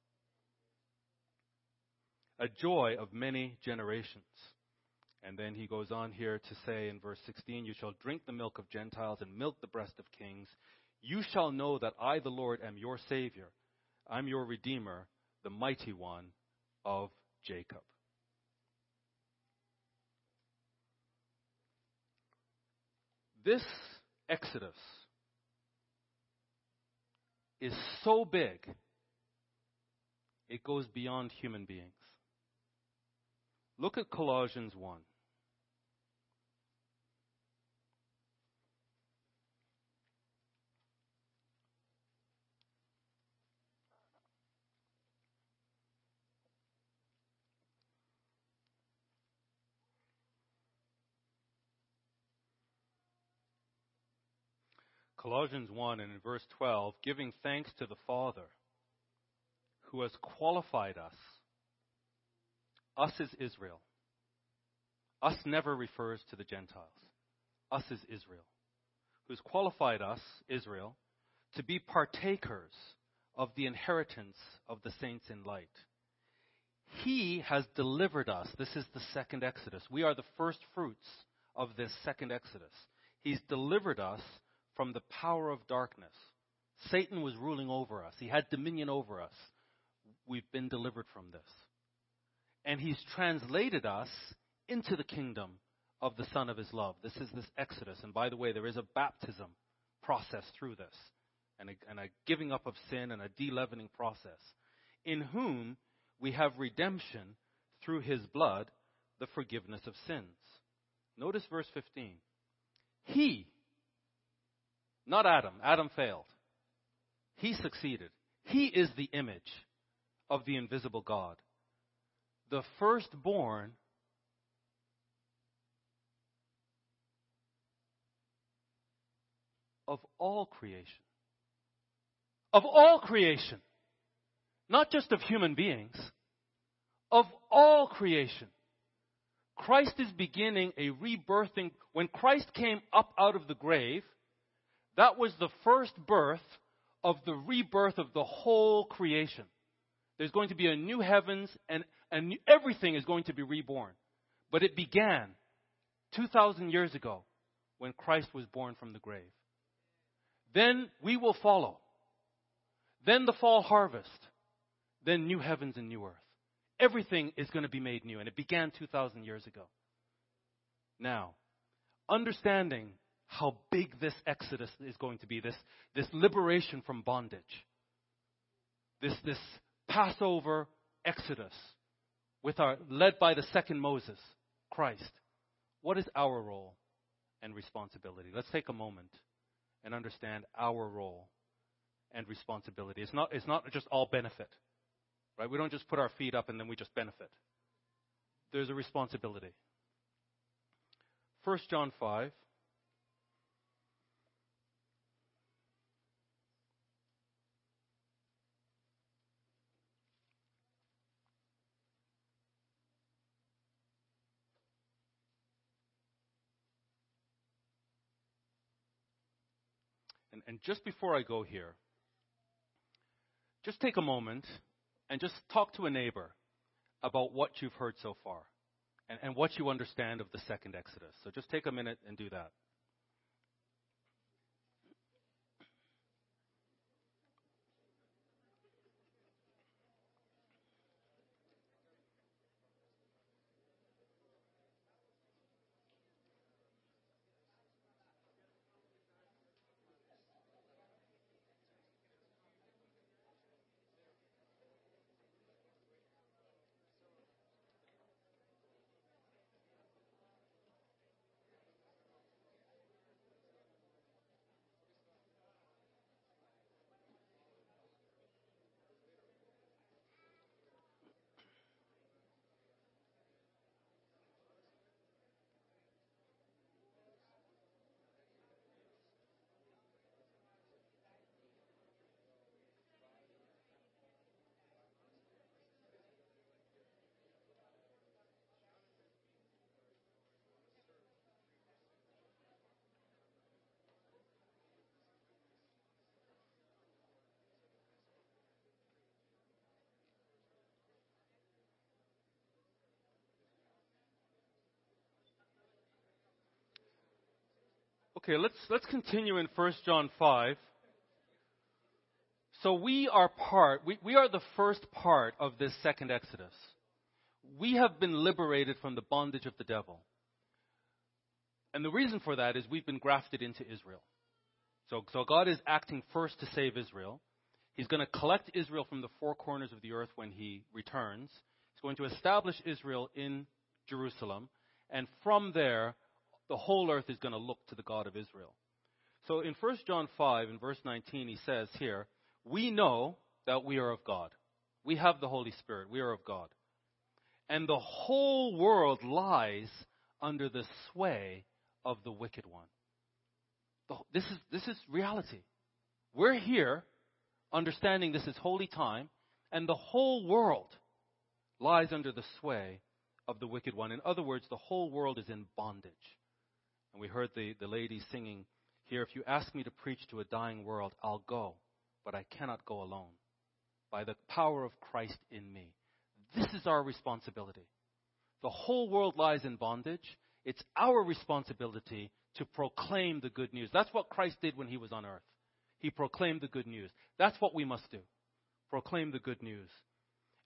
[SPEAKER 2] A joy of many generations. And then he goes on here to say in verse sixteen, you shall drink the milk of Gentiles and milk the breast of kings. You shall know that I, the Lord, am your Savior. I'm your Redeemer, the mighty one of Jacob. This Exodus is so big, it goes beyond human beings. Look at Colossians one. Colossians one and in verse twelve, giving thanks to the Father who has qualified us. Us is Israel. Us never refers to the Gentiles. Us is Israel. Who's qualified us, Israel, to be partakers of the inheritance of the saints in light. He has delivered us. This is the second Exodus. We are the first fruits of this second Exodus. He's delivered us from the power of darkness. Satan was ruling over us. He had dominion over us. we've been delivered from this. And he's translated us into the kingdom of the Son of his love. This is this Exodus. And by the way, there is a baptism process through this, and a, and a giving up of sin and a de-leavening process, in whom we have redemption through his blood, the forgiveness of sins. Notice verse fifteen. He, not Adam. Adam failed. He succeeded. He is the image of the invisible God, the firstborn of all creation. Of all creation. Not just of human beings. Of all creation. Christ is beginning a rebirthing. When Christ came up out of the grave, that was the first birth of the rebirth of the whole creation. There's going to be a new heavens, and, and everything is going to be reborn. But it began two thousand years ago when Christ was born from the grave. Then we will follow. Then the fall harvest. Then new heavens and new earth. Everything is going to be made new, and it began two thousand years ago. Now, understanding how big this Exodus is going to be, this, this liberation from bondage, this, this Passover Exodus, with our led by the second Moses, Christ. What is our role and responsibility? Let's take a moment and understand our role and responsibility. It's not, it's not just all benefit. Right? We don't just put our feet up and then we just benefit. There's a responsibility. First John five. And, and just before I go here, just take a moment and just talk to a neighbor about what you've heard so far and, and what you understand of the second Exodus. So just take a minute and do that. Okay, let's let's continue in First John five. So we are part, we, we are the first part of this second Exodus. We have been liberated from the bondage of the devil. And the reason for that is we've been grafted into Israel. So, so God is acting first to save Israel. He's going to collect Israel from the four corners of the earth when he returns. He's going to establish Israel in Jerusalem. And from there, the whole earth is going to look to the God of Israel. So in First John five, in verse nineteen, he says here, we know that we are of God. We have the Holy Spirit. We are of God. And the whole world lies under the sway of the wicked one. This is, this is reality. We're here understanding this is holy time, and the whole world lies under the sway of the wicked one. In other words, the whole world is in bondage. And we heard the, the lady singing here, if you ask me to preach to a dying world, I'll go, but I cannot go alone. By the power of Christ in me. This is our responsibility. The whole world lies in bondage. It's our responsibility to proclaim the good news. That's what Christ did when he was on earth. He proclaimed the good news. That's what we must do. Proclaim the good news.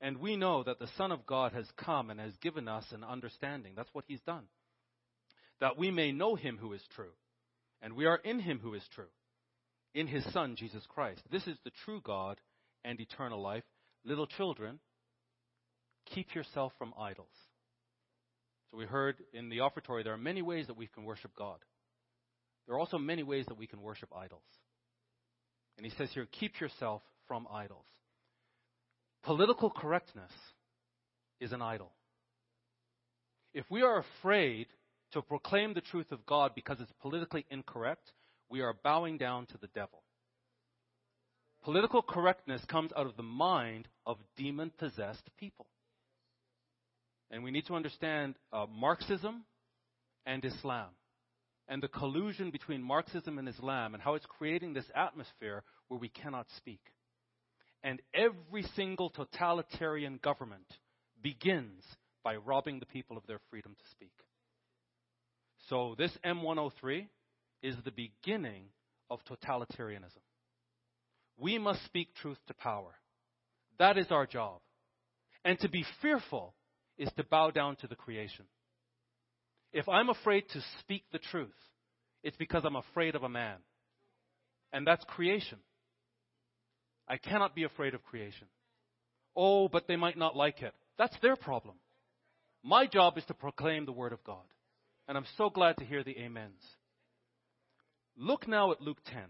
[SPEAKER 2] And we know that the Son of God has come and has given us an understanding. That's what he's done. That we may know him who is true. And we are in him who is true. In his Son, Jesus Christ. This is the true God and eternal life. Little children, keep yourself from idols. So we heard in the offertory there are many ways that we can worship God. There are also many ways that we can worship idols. And he says here, keep yourself from idols. Political correctness is an idol. If we are afraid to proclaim the truth of God because it's politically incorrect, we are bowing down to the devil. Political correctness comes out of the mind of demon-possessed people. And we need to understand uh, Marxism and Islam and the collusion between Marxism and Islam and how it's creating this atmosphere where we cannot speak. And every single totalitarian government begins by robbing the people of their freedom to speak. So this M one oh three is the beginning of totalitarianism. We must speak truth to power. That is our job. And to be fearful is to bow down to the creation. If I'm afraid to speak the truth, it's because I'm afraid of a man. And that's creation. I cannot be afraid of creation. Oh, but they might not like it. That's their problem. My job is to proclaim the word of God. And I'm so glad to hear the amens. Look now at Luke ten.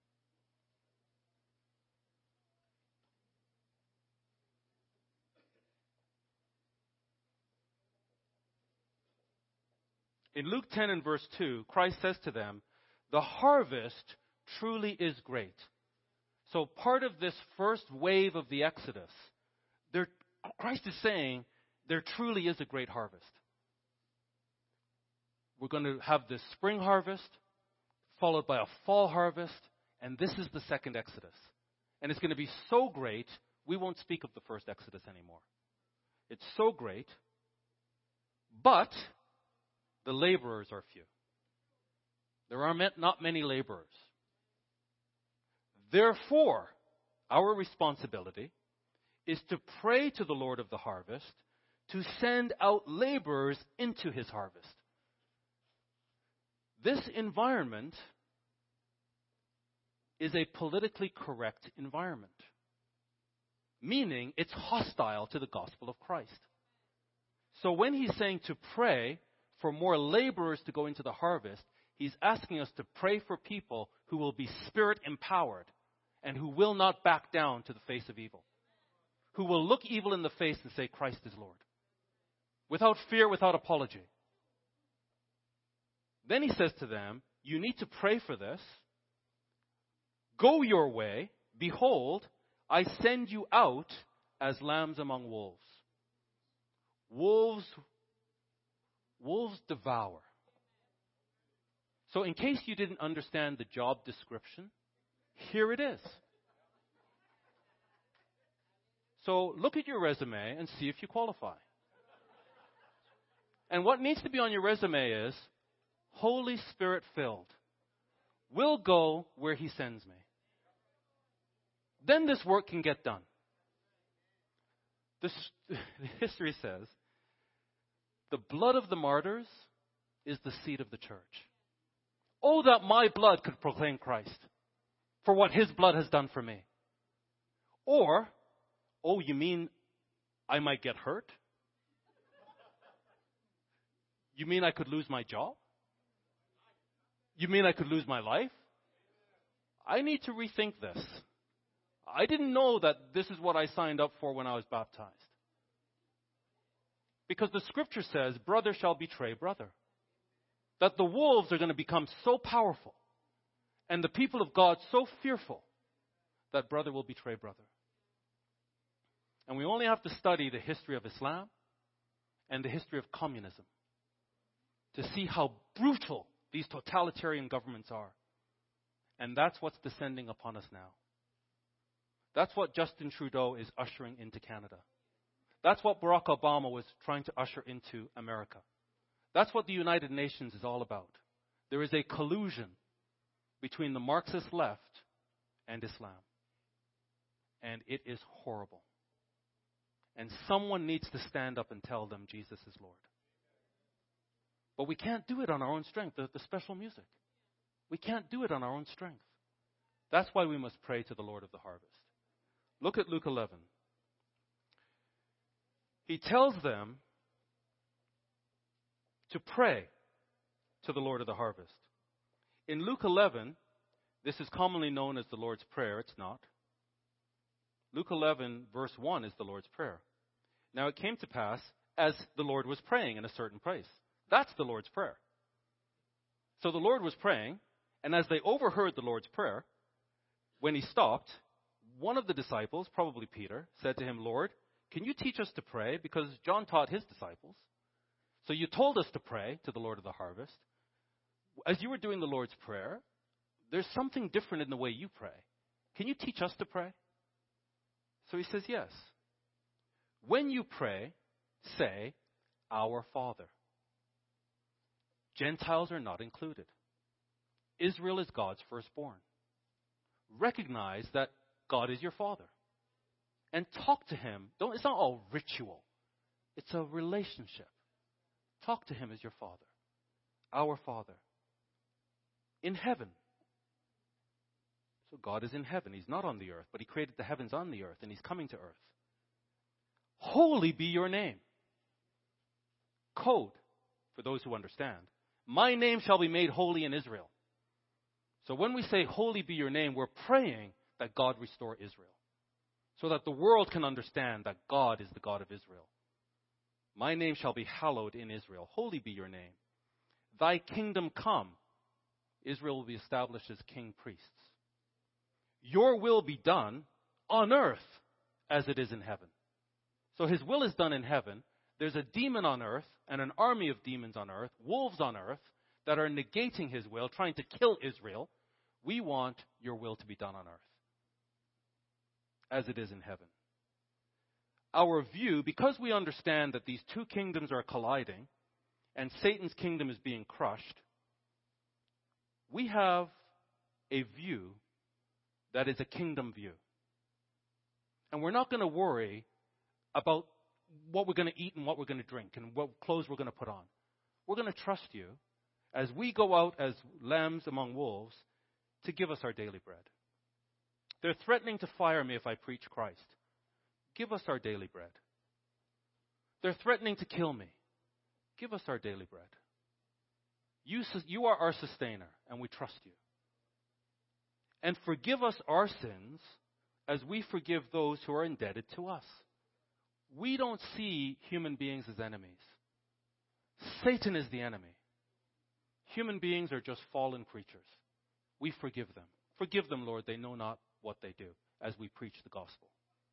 [SPEAKER 2] In Luke ten and verse two, Christ says to them, the harvest truly is great. So part of this first wave of the Exodus, there, Christ is saying there truly is a great harvest. We're going to have this spring harvest, followed by a fall harvest, and this is the second Exodus. And it's going to be so great, we won't speak of the first Exodus anymore. It's so great, but the laborers are few. There are not many laborers. Therefore, our responsibility is to pray to the Lord of the harvest to send out laborers into his harvest. This environment is a politically correct environment, meaning it's hostile to the gospel of Christ. So when he's saying to pray for more laborers to go into the harvest, he's asking us to pray for people who will be spirit-empowered and who will not back down to the face of evil, who will look evil in the face and say, Christ is Lord, without fear, without apology. Then he says to them, you need to pray for this. Go your way. Behold, I send you out as lambs among wolves. Wolves, wolves devour. So in case you didn't understand the job description, here it is. So look at your resume and see if you qualify. And what needs to be on your resume is, Holy Spirit filled. Will go where he sends me. Then this work can get done. This, the history says, the blood of the martyrs is the seed of the church. Oh, that my blood could proclaim Christ for what his blood has done for me. Or, oh, you mean I might get hurt? You mean I could lose my job? You mean I could lose my life? I need to rethink this. I didn't know that this is what I signed up for when I was baptized. Because the scripture says, brother shall betray brother. That the wolves are going to become so powerful and the people of God so fearful that brother will betray brother. And we only have to study the history of Islam and the history of communism to see how brutal these totalitarian governments are. And that's what's descending upon us now. That's what Justin Trudeau is ushering into Canada. That's what Barack Obama was trying to usher into America. That's what the United Nations is all about. There is a collusion between the Marxist left and Islam. And it is horrible. And someone needs to stand up and tell them Jesus is Lord. But we can't do it on our own strength, the, the special music. We can't do it on our own strength. That's why we must pray to the Lord of the harvest. Look at Luke eleven. He tells them to pray to the Lord of the harvest. In Luke eleven, this is commonly known as the Lord's Prayer. It's not. Luke eleven, verse one is the Lord's Prayer. Now it came to pass as the Lord was praying in a certain place. That's the Lord's Prayer. So the Lord was praying, and as they overheard the Lord's Prayer, when he stopped, one of the disciples, probably Peter, said to him, Lord, can you teach us to pray? Because John taught his disciples. So you told us to pray to the Lord of the harvest. As you were doing the Lord's Prayer, there's something different in the way you pray. Can you teach us to pray? So he says, yes. When you pray, say, Our Father. Gentiles are not included. Israel is God's firstborn. Recognize that God is your Father. And talk to him. Don't, it's not all ritual. It's a relationship. Talk to him as your Father. Our Father. In heaven. So God is in heaven. He's not on the earth, but he created the heavens on the earth, and he's coming to earth. Holy be your name. Code, for those who understand. My name shall be made holy in Israel. So when we say, holy be your name, we're praying that God restore Israel. So that the world can understand that God is the God of Israel. My name shall be hallowed in Israel. Holy be your name. Thy kingdom come. Israel will be established as king priests. Your will be done on earth as it is in heaven. So his will is done in heaven. There's a demon on earth and an army of demons on earth, wolves on earth, that are negating his will, trying to kill Israel. We want your will to be done on earth as it is in heaven. Our view, because we understand that these two kingdoms are colliding and Satan's kingdom is being crushed, we have a view that is a kingdom view. And we're not going to worry about what we're going to eat and what we're going to drink and what clothes we're going to put on. We're going to trust you as we go out as lambs among wolves to give us our daily bread. They're threatening to fire me if I preach Christ. Give us our daily bread. They're threatening to kill me. Give us our daily bread. You, you are our sustainer, and we trust you. And forgive us our sins as we forgive those who are indebted to us. We don't see human beings as enemies. Satan is the enemy. Human beings are just fallen creatures. We forgive them. Forgive them, Lord. They know not what they do as we preach the gospel.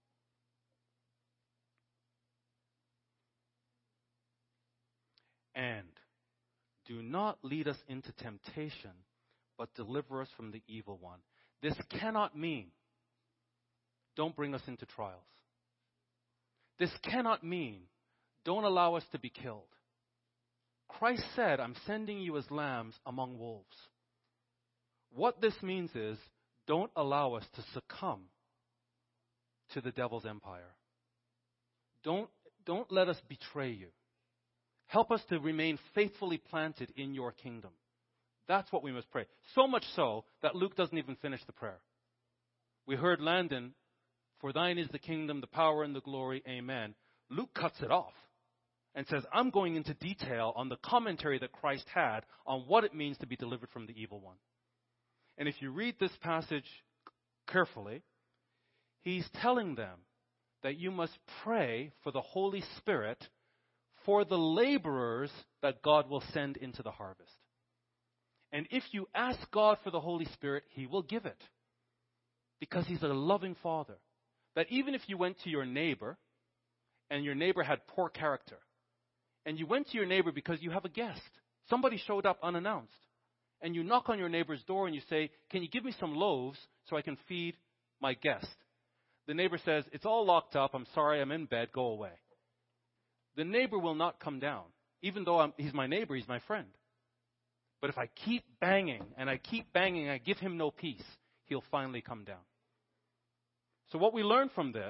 [SPEAKER 2] And do not lead us into temptation, but deliver us from the evil one. This cannot mean don't bring us into trials. This cannot mean don't allow us to be killed. Christ said, I'm sending you as lambs among wolves. What this means is don't allow us to succumb to the devil's empire. Don't, don't let us betray you. Help us to remain faithfully planted in your kingdom. That's what we must pray. So much so that Luke doesn't even finish the prayer. We heard Landon, for thine is the kingdom, the power, and the glory, amen. Luke cuts it off and says, I'm going into detail on the commentary that Christ had on what it means to be delivered from the evil one. And if you read this passage carefully, he's telling them that you must pray for the Holy Spirit for the laborers that God will send into the harvest. And if you ask God for the Holy Spirit, he will give it. Because he's a loving Father. That even if you went to your neighbor, and your neighbor had poor character, and you went to your neighbor because you have a guest, somebody showed up unannounced, and you knock on your neighbor's door and you say, can you give me some loaves so I can feed my guest? The neighbor says, it's all locked up, I'm sorry, I'm in bed, go away. The neighbor will not come down. Even though I'm, he's my neighbor, he's my friend. But if I keep banging, and I keep banging, I give him no peace, he'll finally come down. So what we learn from this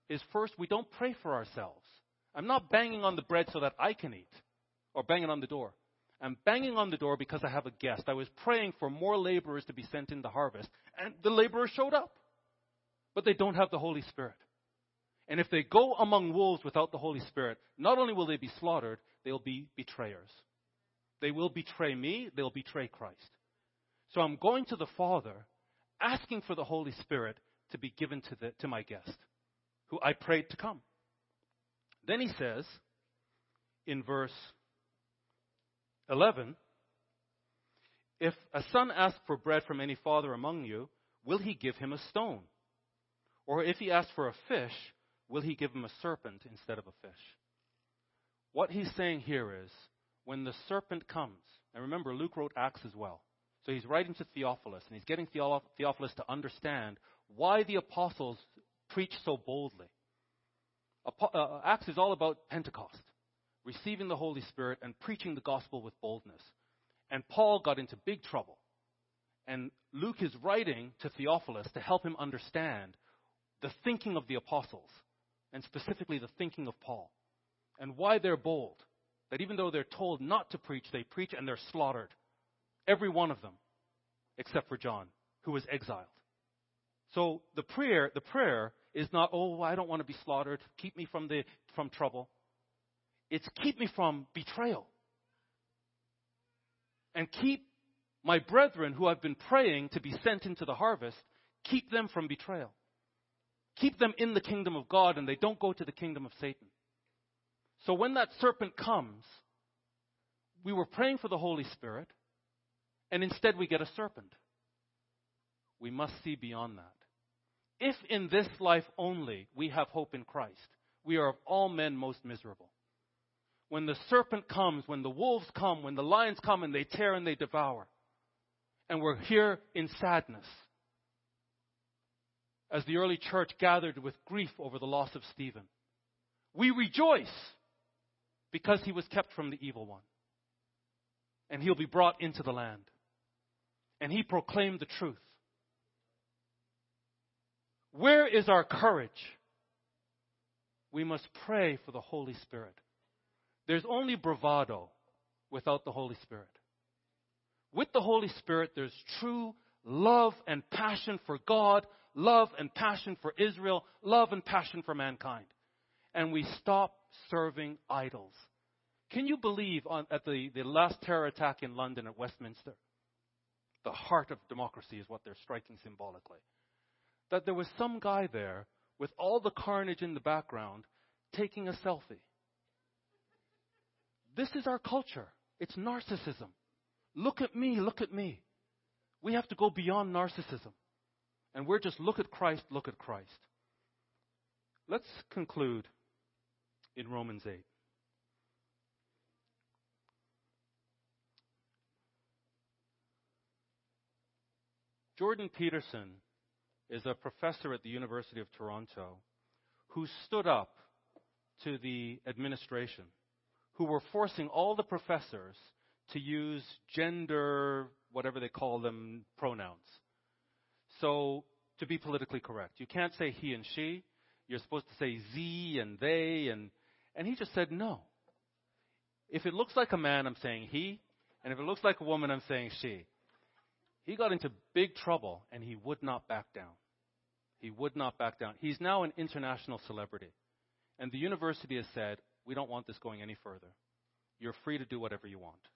[SPEAKER 2] is first, we don't pray for ourselves. I'm not banging on the bread so that I can eat or banging on the door. I'm banging on the door because I have a guest. I was praying for more laborers to be sent in the harvest, and the laborers showed up. But they don't have the Holy Spirit. And if they go among wolves without the Holy Spirit, not only will they be slaughtered, they'll be betrayers. They will betray me, they'll betray Christ. So I'm going to the Father, asking for the Holy Spirit to be given to, the, to my guest, who I prayed to come. Then he says, in verse eleven, if a son asks for bread from any father among you, will he give him a stone? Or if he asks for a fish, will he give him a serpent instead of a fish? What he's saying here is, when the serpent comes, and remember, Luke wrote Acts as well. So he's writing to Theophilus, and he's getting Theophilus to understand why the apostles preach so boldly. Acts is all about Pentecost, receiving the Holy Spirit and preaching the gospel with boldness. And Paul got into big trouble. And Luke is writing to Theophilus to help him understand the thinking of the apostles, and specifically the thinking of Paul, and why they're bold. That even though they're told not to preach, they preach and they're slaughtered. Every one of them, except for John, who was exiled. So the prayer, the prayer is not, oh, I don't want to be slaughtered. Keep me from the from trouble. It's keep me from betrayal. And keep my brethren who I've been praying to be sent into the harvest, keep them from betrayal. Keep them in the kingdom of God and they don't go to the kingdom of Satan. So when that serpent comes, we were praying for the Holy Spirit, and instead we get a serpent. We must see beyond that. If in this life only we have hope in Christ, we are of all men most miserable. When the serpent comes, when the wolves come, when the lions come and they tear and they devour, and we're here in sadness, as the early church gathered with grief over the loss of Stephen, we rejoice because he was kept from the evil one. And he'll be brought into the land. And he proclaimed the truth. Where is our courage? We must pray for the Holy Spirit. There's only bravado without the Holy Spirit. With the Holy Spirit, there's true love and passion for God, love and passion for Israel, love and passion for mankind. And we stop serving idols. Can you believe on, at the, the last terror attack in London at Westminster, the heart of democracy is what they're striking symbolically, that there was some guy there with all the carnage in the background taking a selfie. This is our culture. It's narcissism. Look at me, look at me. We have to go beyond narcissism. And we're just, look at Christ, look at Christ. Let's conclude in Romans eight. Jordan Peterson is a professor at the University of Toronto who stood up to the administration, who were forcing all the professors to use gender, whatever they call them, pronouns. So, to be politically correct, you can't say he and she. You're supposed to say ze and they, and and he just said no. If it looks like a man, I'm saying he, and if it looks like a woman, I'm saying she. He got into big trouble, and he would not back down. He would not back down. He's now an international celebrity, and the university has said, we don't want this going any further. You're free to do whatever you want.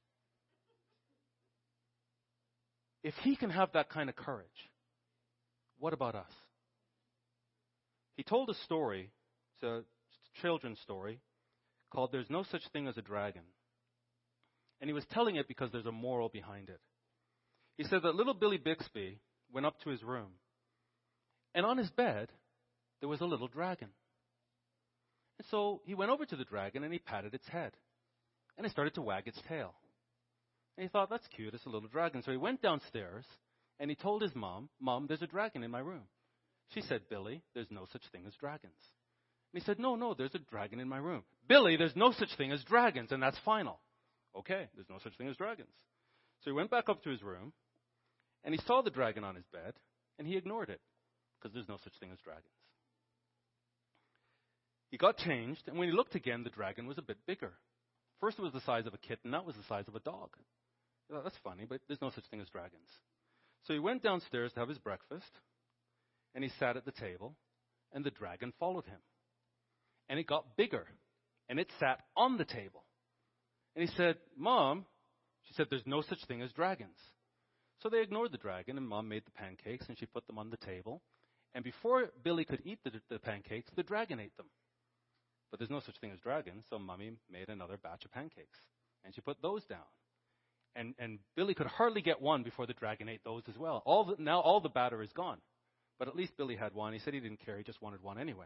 [SPEAKER 2] If he can have that kind of courage, what about us? He told a story, it's a children's story, called There's No Such Thing as a Dragon. And he was telling it because there's a moral behind it. He said that little Billy Bixby went up to his room, and on his bed, there was a little dragon. And so he went over to the dragon and he patted its head. And it started to wag its tail. And he thought, that's cute, it's a little dragon. So he went downstairs and he told his mom, Mom, there's a dragon in my room. She said, Billy, there's no such thing as dragons. And he said, no, no, there's a dragon in my room. Billy, there's no such thing as dragons, and that's final. Okay, there's no such thing as dragons. So he went back up to his room and he saw the dragon on his bed and he ignored it because there's no such thing as dragons. He got changed, and when he looked again, the dragon was a bit bigger. First it was the size of a kitten, now it was the size of a dog. I thought, that's funny, but there's no such thing as dragons. So he went downstairs to have his breakfast, and he sat at the table, and the dragon followed him. And it got bigger, and it sat on the table. And he said, Mom, she said, there's no such thing as dragons. So they ignored the dragon, and Mom made the pancakes, and she put them on the table. And before Billy could eat the, the pancakes, the dragon ate them. But there's no such thing as dragons, so Mommy made another batch of pancakes. And she put those down. And, and Billy could hardly get one before the dragon ate those as well. All the, now all the batter is gone. But at least Billy had one. He said he didn't care. He just wanted one anyway.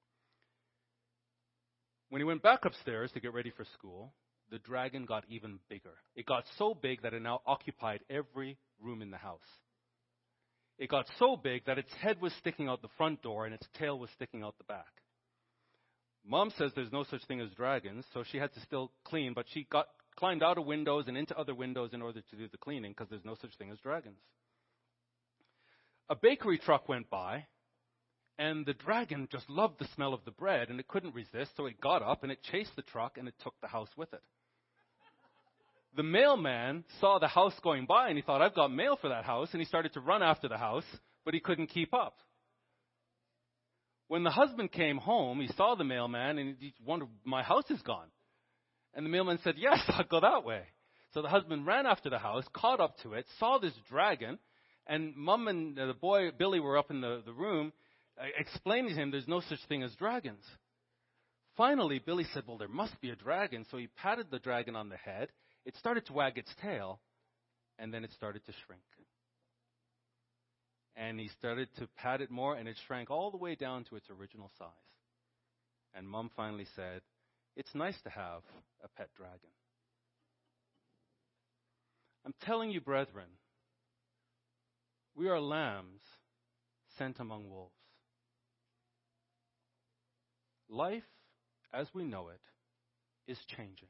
[SPEAKER 2] When he went back upstairs to get ready for school, the dragon got even bigger. It got so big that it now occupied every room in the house. It got so big that its head was sticking out the front door and its tail was sticking out the back. Mom says there's no such thing as dragons, so she had to still clean, but she got climbed out of windows and into other windows in order to do the cleaning because there's no such thing as dragons. A bakery truck went by, and the dragon just loved the smell of the bread, and it couldn't resist, so it got up and it chased the truck and it took the house with it. The mailman saw the house going by, and he thought, I've got mail for that house, and he started to run after the house, but he couldn't keep up. When the husband came home, he saw the mailman, and he wondered, my house is gone. And the mailman said, yes, I'll go that way. So the husband ran after the house, caught up to it, saw this dragon, and Mom and the boy, Billy, were up in the, the room, uh, explaining to him there's no such thing as dragons. Finally, Billy said, well, there must be a dragon. So he patted the dragon on the head. It started to wag its tail, and then it started to shrink. And he started to pat it more, and it shrank all the way down to its original size. And Mom finally said, it's nice to have a pet dragon. I'm telling you, brethren, we are lambs sent among wolves. Life, as we know it, is changing.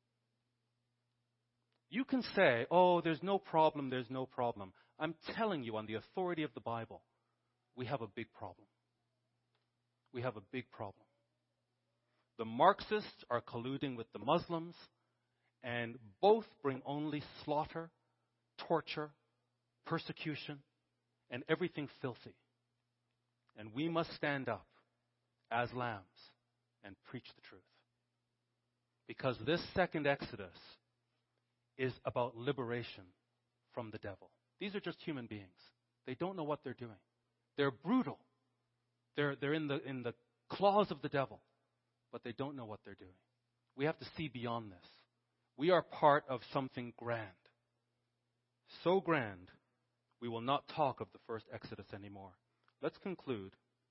[SPEAKER 2] You can say, oh, there's no problem, there's no problem. I'm telling you, on the authority of the Bible, we have a big problem. We have a big problem. The Marxists are colluding with the Muslims, and both bring only slaughter, torture, persecution, and everything filthy. And we must stand up as lambs and preach the truth. Because this second Exodus is about liberation from the devil. These are just human beings. They don't know what they're doing. They're brutal. They're, they're in the, in the claws of the devil, but they don't know what they're doing. We have to see beyond this. We are part of something grand. So grand, we will not talk of the first Exodus anymore. Let's conclude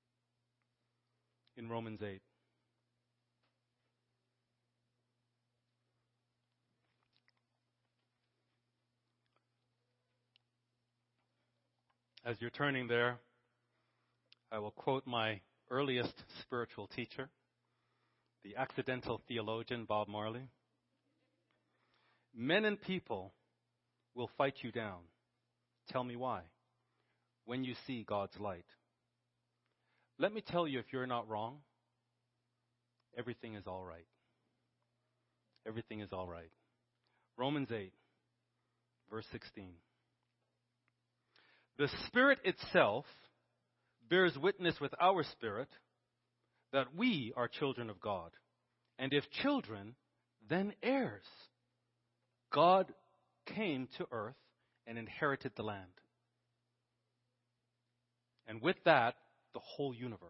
[SPEAKER 2] in Romans eight. As you're turning there, I will quote my earliest spiritual teacher, the accidental theologian Bob Marley. Men and people will fight you down. Tell me why. When you see God's light. Let me tell you, if you're not wrong, everything is all right. Everything is all right. Romans eight, verse sixteen. The Spirit itself bears witness with our spirit that we are children of God. And if children, then heirs. God came to earth and inherited the land. And with that, the whole universe.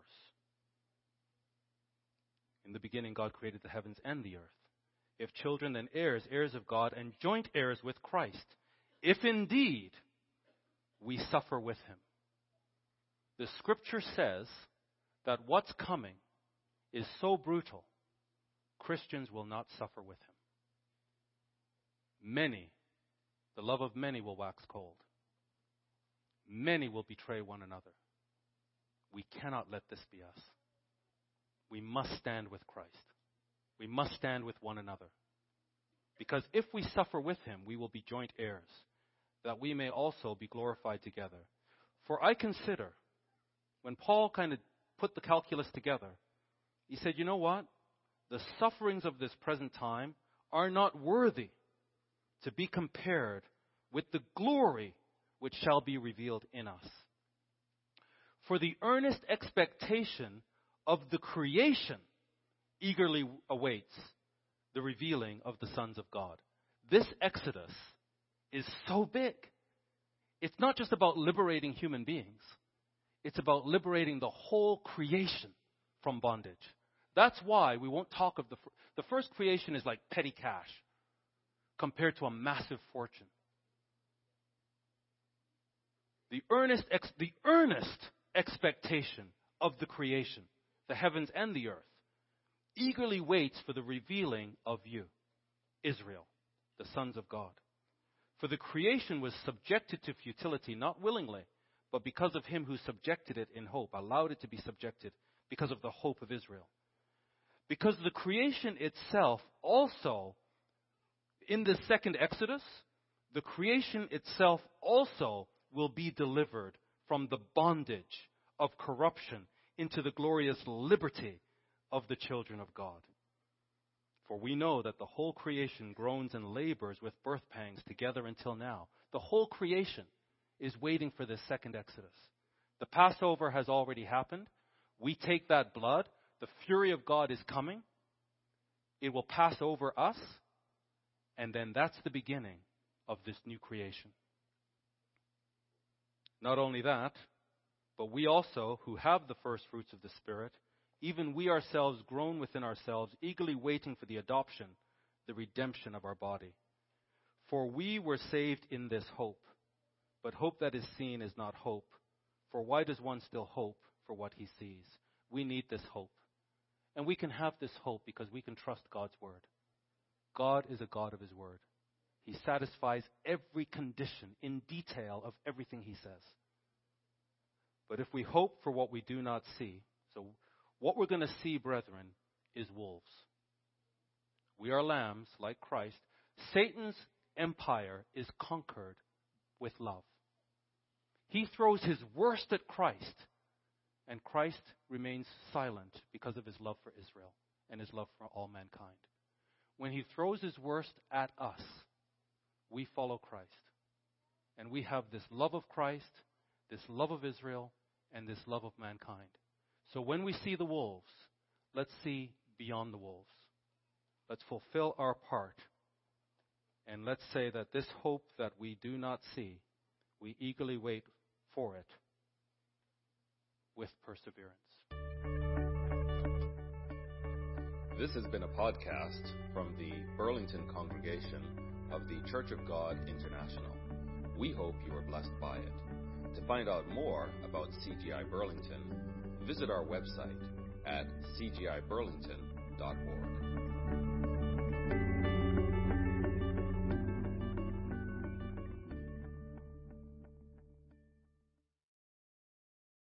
[SPEAKER 2] In the beginning, God created the heavens and the earth. If children, then heirs, heirs of God, and joint heirs with Christ, if indeed we suffer with him. The scripture says that what's coming is so brutal, Christians will not suffer with him. Many, the love of many will wax cold. Many will betray one another. We cannot let this be us. We must stand with Christ. We must stand with one another. Because if we suffer with him, we will be joint heirs, that we may also be glorified together. For I consider, when Paul kind of put the calculus together, He said, you know what? The sufferings of this present time are not worthy to be compared with the glory which shall be revealed in us. For the earnest expectation of the creation eagerly awaits the revealing of the sons of God. This Exodus is so big. It's not just about liberating human beings. It's about liberating the whole creation from bondage. That's why we won't talk of the fir- the first creation is like petty cash compared to a massive fortune. The earnest ex- the earnest expectation of the creation, the heavens and the earth, eagerly waits for the revealing of you, Israel, the sons of God. For the creation was subjected to futility, not willingly, but because of him who subjected it in hope, allowed it to be subjected because of the hope of Israel. Because the creation itself also, in the second Exodus, the creation itself also will be delivered from the bondage of corruption into the glorious liberty of the children of God. For we know that the whole creation groans and labors with birth pangs together until now. The whole creation is waiting for this second Exodus. The Passover has already happened. We take that blood. The fury of God is coming. It will pass over us. And then that's the beginning of this new creation. Not only that, but we also, who have the first fruits of the Spirit, even we ourselves groan within ourselves, eagerly waiting for the adoption, the redemption of our body. For we were saved in this hope. But hope that is seen is not hope. For why does one still hope for what he sees? We need this hope. And we can have this hope because we can trust God's word. God is a God of his word. He satisfies every condition in detail of everything he says. But if we hope for what we do not see, so what we're going to see, brethren, is wolves. We are lambs like Christ. Satan's empire is conquered with love. He throws his worst at Christ, and Christ remains silent because of his love for Israel and his love for all mankind. When he throws his worst at us, we follow Christ. And we have this love of Christ, this love of Israel, and this love of mankind. So when we see the wolves, let's see beyond the wolves. Let's fulfill our part. And let's say that this hope that we do not see, we eagerly wait for it with perseverance.
[SPEAKER 1] This has been a podcast from the Burlington congregation of the Church of God International. We hope you are blessed by it. To find out more about C G I Burlington, visit our website at c g i burlington dot org.